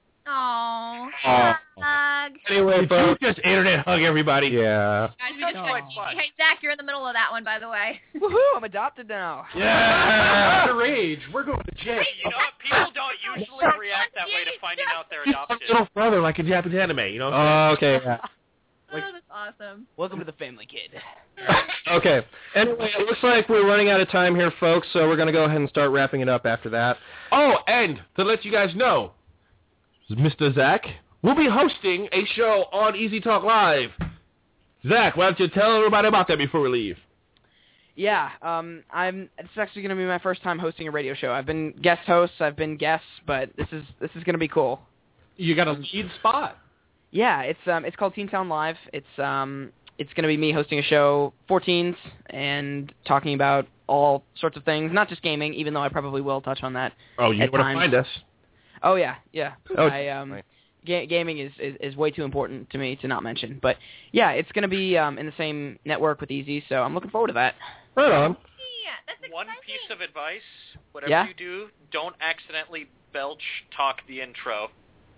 Oh. Aw. Hug. Anyway, Did you folks. just internet hug everybody? Yeah. Hey, Zach, you're in the middle of that one, by the way. Woohoo! I'm adopted now. Yeah. Underage. We're going to jail. Hey, you know what? People don't usually react that way to finding out they're adopted. Little brother like in Japanese anime, you know? Oh, okay. Yeah. Oh, that's awesome. Welcome to the family, kid. Okay. Anyway, it looks like we're running out of time here, folks, so we're going to go ahead and start wrapping it up after that. Oh, and to let you guys know, Mr. Zach will be hosting a show on Easy Talk Live. Zach, why don't you tell everybody about that before we leave? Yeah, it's actually going to be my first time hosting a radio show. I've been guest hosts, I've been guests, but this is going to be cool. You got a lead spot. Yeah, it's called Teen Town Live. It's going to be me hosting a show for teens and talking about all sorts of things, not just gaming, even though I probably will touch on that. Oh, you know where to find us. Oh yeah. Oh, Gaming is way too important to me to not mention. But yeah, it's going to be in the same network with Easy, so I'm looking forward to that. Right on. Yeah, that's exciting. One piece of advice, whatever Yeah? you do, don't accidentally belch talk the intro.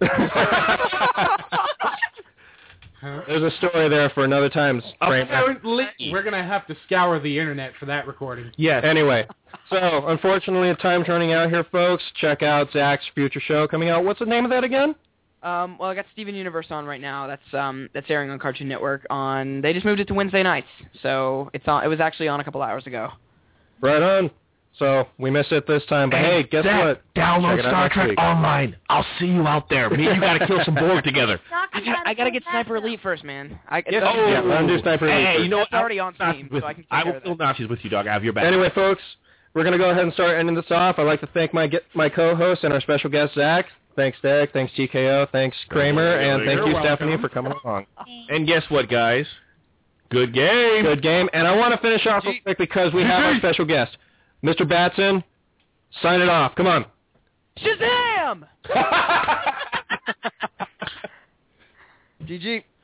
There's a story there for another time. Apparently, we're going to have to scour the internet for that recording. Yes. Anyway, so unfortunately, time's running out here, folks. Check out Zach's future show coming out. What's the name of that again? Well, I got Steven Universe on right now. That's airing on Cartoon Network. They just moved it to Wednesday nights, so it was actually on a couple hours ago. Right on. So we missed it this time, but hey, guess Zach, what? Download Check it out Star next Trek week. Online. I'll see you out there. Me and you got to kill some Borg together. I gotta get Sniper Elite first, man. Yeah, undo Sniper Elite Hey, first. you know what? It's already on Steam, With so I can take I care will of fill that. Nazis with you, dog. I have your back. Anyway, folks, we're going to go ahead and start ending this off. I'd like to thank my co-host and our special guest, Zach. Thanks, Derek. Thanks, TKO. Thanks, Kramer. And thank you, Stephanie, for coming along. And guess what, guys? Good game. Good game. And I want to finish off real quick because we have our special guest. Mr. Batson, sign it off. Come on. Shazam! GG.